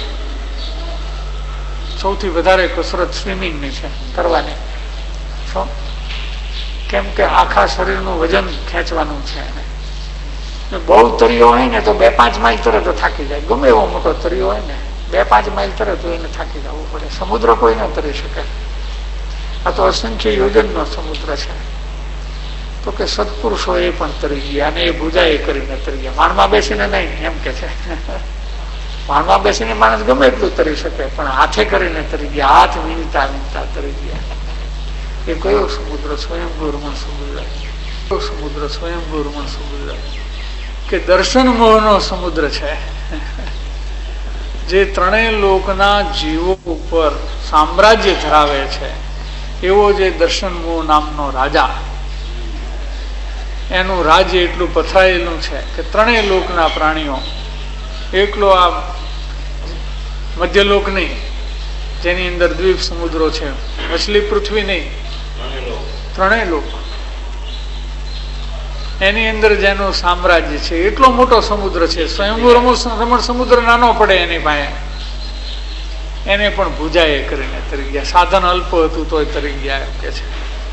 સૌથી વધારે કસરત સ્વિમિંગની છે, તરવાની. શું? કેમ કે આખા શરીરનું વજન ખેંચવાનું છે. બહુ તરીઓ હોય ને તો બે પાંચ માઇલ તરત થાકી જાય. ગમે એવો મોટો તરીઓ હોય ને બે પાંચ માઇલ તરત એને થાકી જવું પડે. સમુદ્ર કોઈ ન તરી શકે. આ તો અસંખ્ય યોજનનો સમુદ્ર છે. તો કે સત્પુરુષો એ પણ તરી ગયા અને એ ભુજાએ કરીને તરી ગયા. માણમાં બેસીને નહીં એમ કે છે. વાહનમાં બેસીને માણસ ગમે એટલું તરી શકે, પણ હાથે કરીને તરી ગયા, હાથ વીણતા વીણતા તરી ગયા. એ કયો સમુદ્ર? સ્વયંભૂ રમણ સમુદ્ર. સમુદ્ર સ્વયંભૂ રમણ સમુદ્ર કે દર્શન મોહનો સમુદ્ર છે, જે ત્રણેય લોકના જીવો ઉપર સામ્રાજ્ય ધરાવે છે. એવો જે દર્શન મોહ નામનો રાજા, એનું રાજ્ય એટલું પથરાયેલું છે કે ત્રણેય લોકના પ્રાણીઓ, એકલો આ મધ્યલોક નહીં, જેની અંદર દ્વીપ સમુદ્રો છે, મછલી પૃથ્વી નહીં, ત્રણેય લોક, એની અંદર જેનું સામ્રાજ્ય છે, એટલો મોટો સમુદ્ર છે. સ્વયંભૂ રમણ સમુદ્ર નાનો પડે એની પાસે, એને પણ ભુજાએ કરીને તરી ગયા. સાધન અલ્પ હતું તોય તરી ગયા એમ કે છે.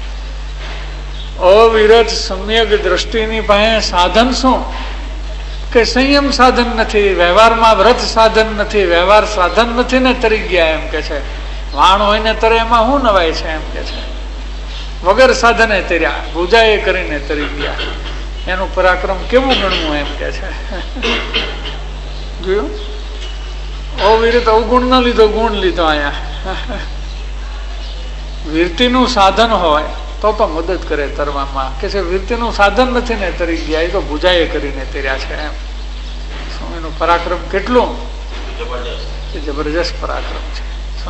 અવિરત સમ્યક દ્રષ્ટિની પાસે સાધન શું? કે સંયમ સાધન નથી, વ્યવહારમાં વ્રત સાધન નથી, વ્યવહાર સાધન નથી ને તરી ગયા એમ કે છે. વાણ હોય ને તરે એમાં શું નવાય છે એમ કે છે. વગર સાધને તર્યા, ભુજાએ કરીને તરી ગયા. એનું પરાક્રમ કેવું ગણવું એમ કે છે. જોયું? અવિરત અવગુણ ન લીધો, ગુણ લીધો. અહીંયા વીરતીનું સાધન હોય તો તો મદદ કરે તરવામાં, કે છે વીરતીનું સાધન નથી ને તરી ગયા, એ તો ભુજાએ કરીને તર્યા છે એમ. એનું પરાક્રમ કેટલું જબરજસ્ત પરાક્રમ છે.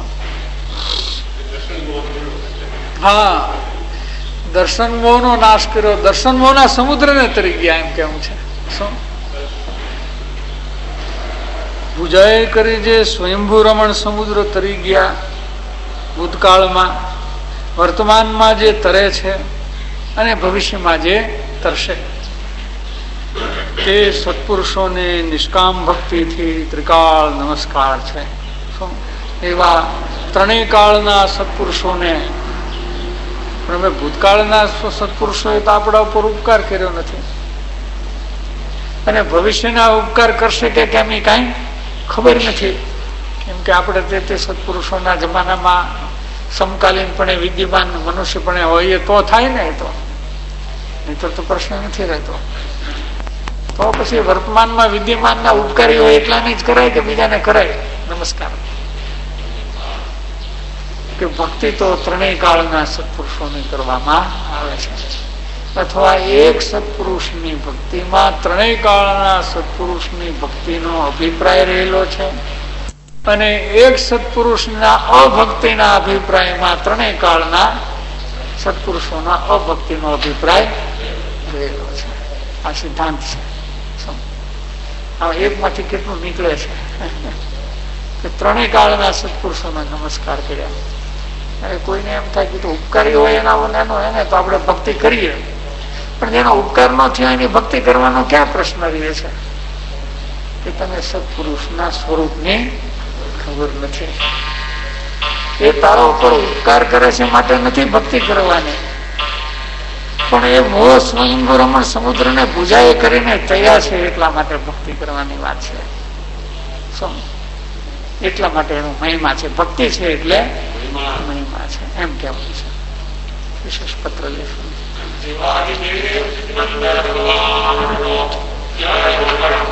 હા, દર્શન મોહ નો નાશ કર્યો, દર્શન મોહ ના સમુદ્ર ને તરી ગયા એમ કેવું છે. શું ભુજાએ કરી જે સ્વયંભૂ રમણ સમુદ્ર તરી ગયા ભૂતકાળમાં, વર્તમાનમાં જે તરે છે અને ભવિષ્યમાં જે તરશે, તે સત્પુરુષોને નિષ્કામ ભક્તિથી ત્રિકાળ નમસ્કાર છે. શું એવા ત્રણેય કાળના સત્પુરુષોને, અમે ભૂતકાળના સત્પુરુષોએ તો આપણા ઉપર ઉપકાર કર્યો નથી, અને ભવિષ્યના ઉપકાર કરશે કે કેમ એ કાંઈ ખબર નથી. કેમ કે આપણે તે તે સત્પુરુષોના જમાનામાં સમકાલીનપણે વિદ્યમાન મનુષ્યપણે હોઈએ તો થાય ને, તો નહીં તો પ્રશ્ન નથી રહેતો. તો પછી વર્તમાનમાં વિદ્યમાનના ઉપકારી હોય એટલાને જ કરાય કે બીજાને કરાય નમસ્કાર? કે ભક્તિ તો ત્રણેય કાળના સત્પુરુષોને કરવામાં આવે છે, અથવા એક સત્પુરુષની ભક્તિમાં ત્રણેય કાળના સત્પુરુષની ભક્તિનો અભિપ્રાય રહેલો છે, અને એક સત્પુરુષના અભક્તિના અભિપ્રાયમાં ત્રણેય કાળના સત્પુરુષોના અભક્તિનો અભિપ્રાય રહેલો છે. આ સિદ્ધાંત છે. આ એકમાંથી કેટલું નીકળે છે કે ત્રણેય કાળના સત્પુરુષોને નમસ્કાર કર્યા. અને કોઈને એમ થાય કે ઉપકારી હોય એના એનો એને તો આપણે ભક્તિ કરીએ, પણ જેનો ઉપકાર ન થયો એની ભક્તિ કરવાનો ક્યાં પ્રશ્ન રહે છે? કે તમે સત્પુરુષના સ્વરૂપની ખબર નથી. એ તારા ઉપર ઉપકાર કરે છે માટે નથી ભક્તિ કરવાની, પણ એ મોહ સ્વયંભૂ રમણ સમુદ્રને ભુજાએ કરીને તૈયાર છે એટલા માટે ભક્તિ કરવાની વાત છે. શું? એટલા માટે એનો મહિમા છે. ભક્તિ છે એટલે મહિમા છે એમ કેવું છે. વિશેષ પત્ર લેશું.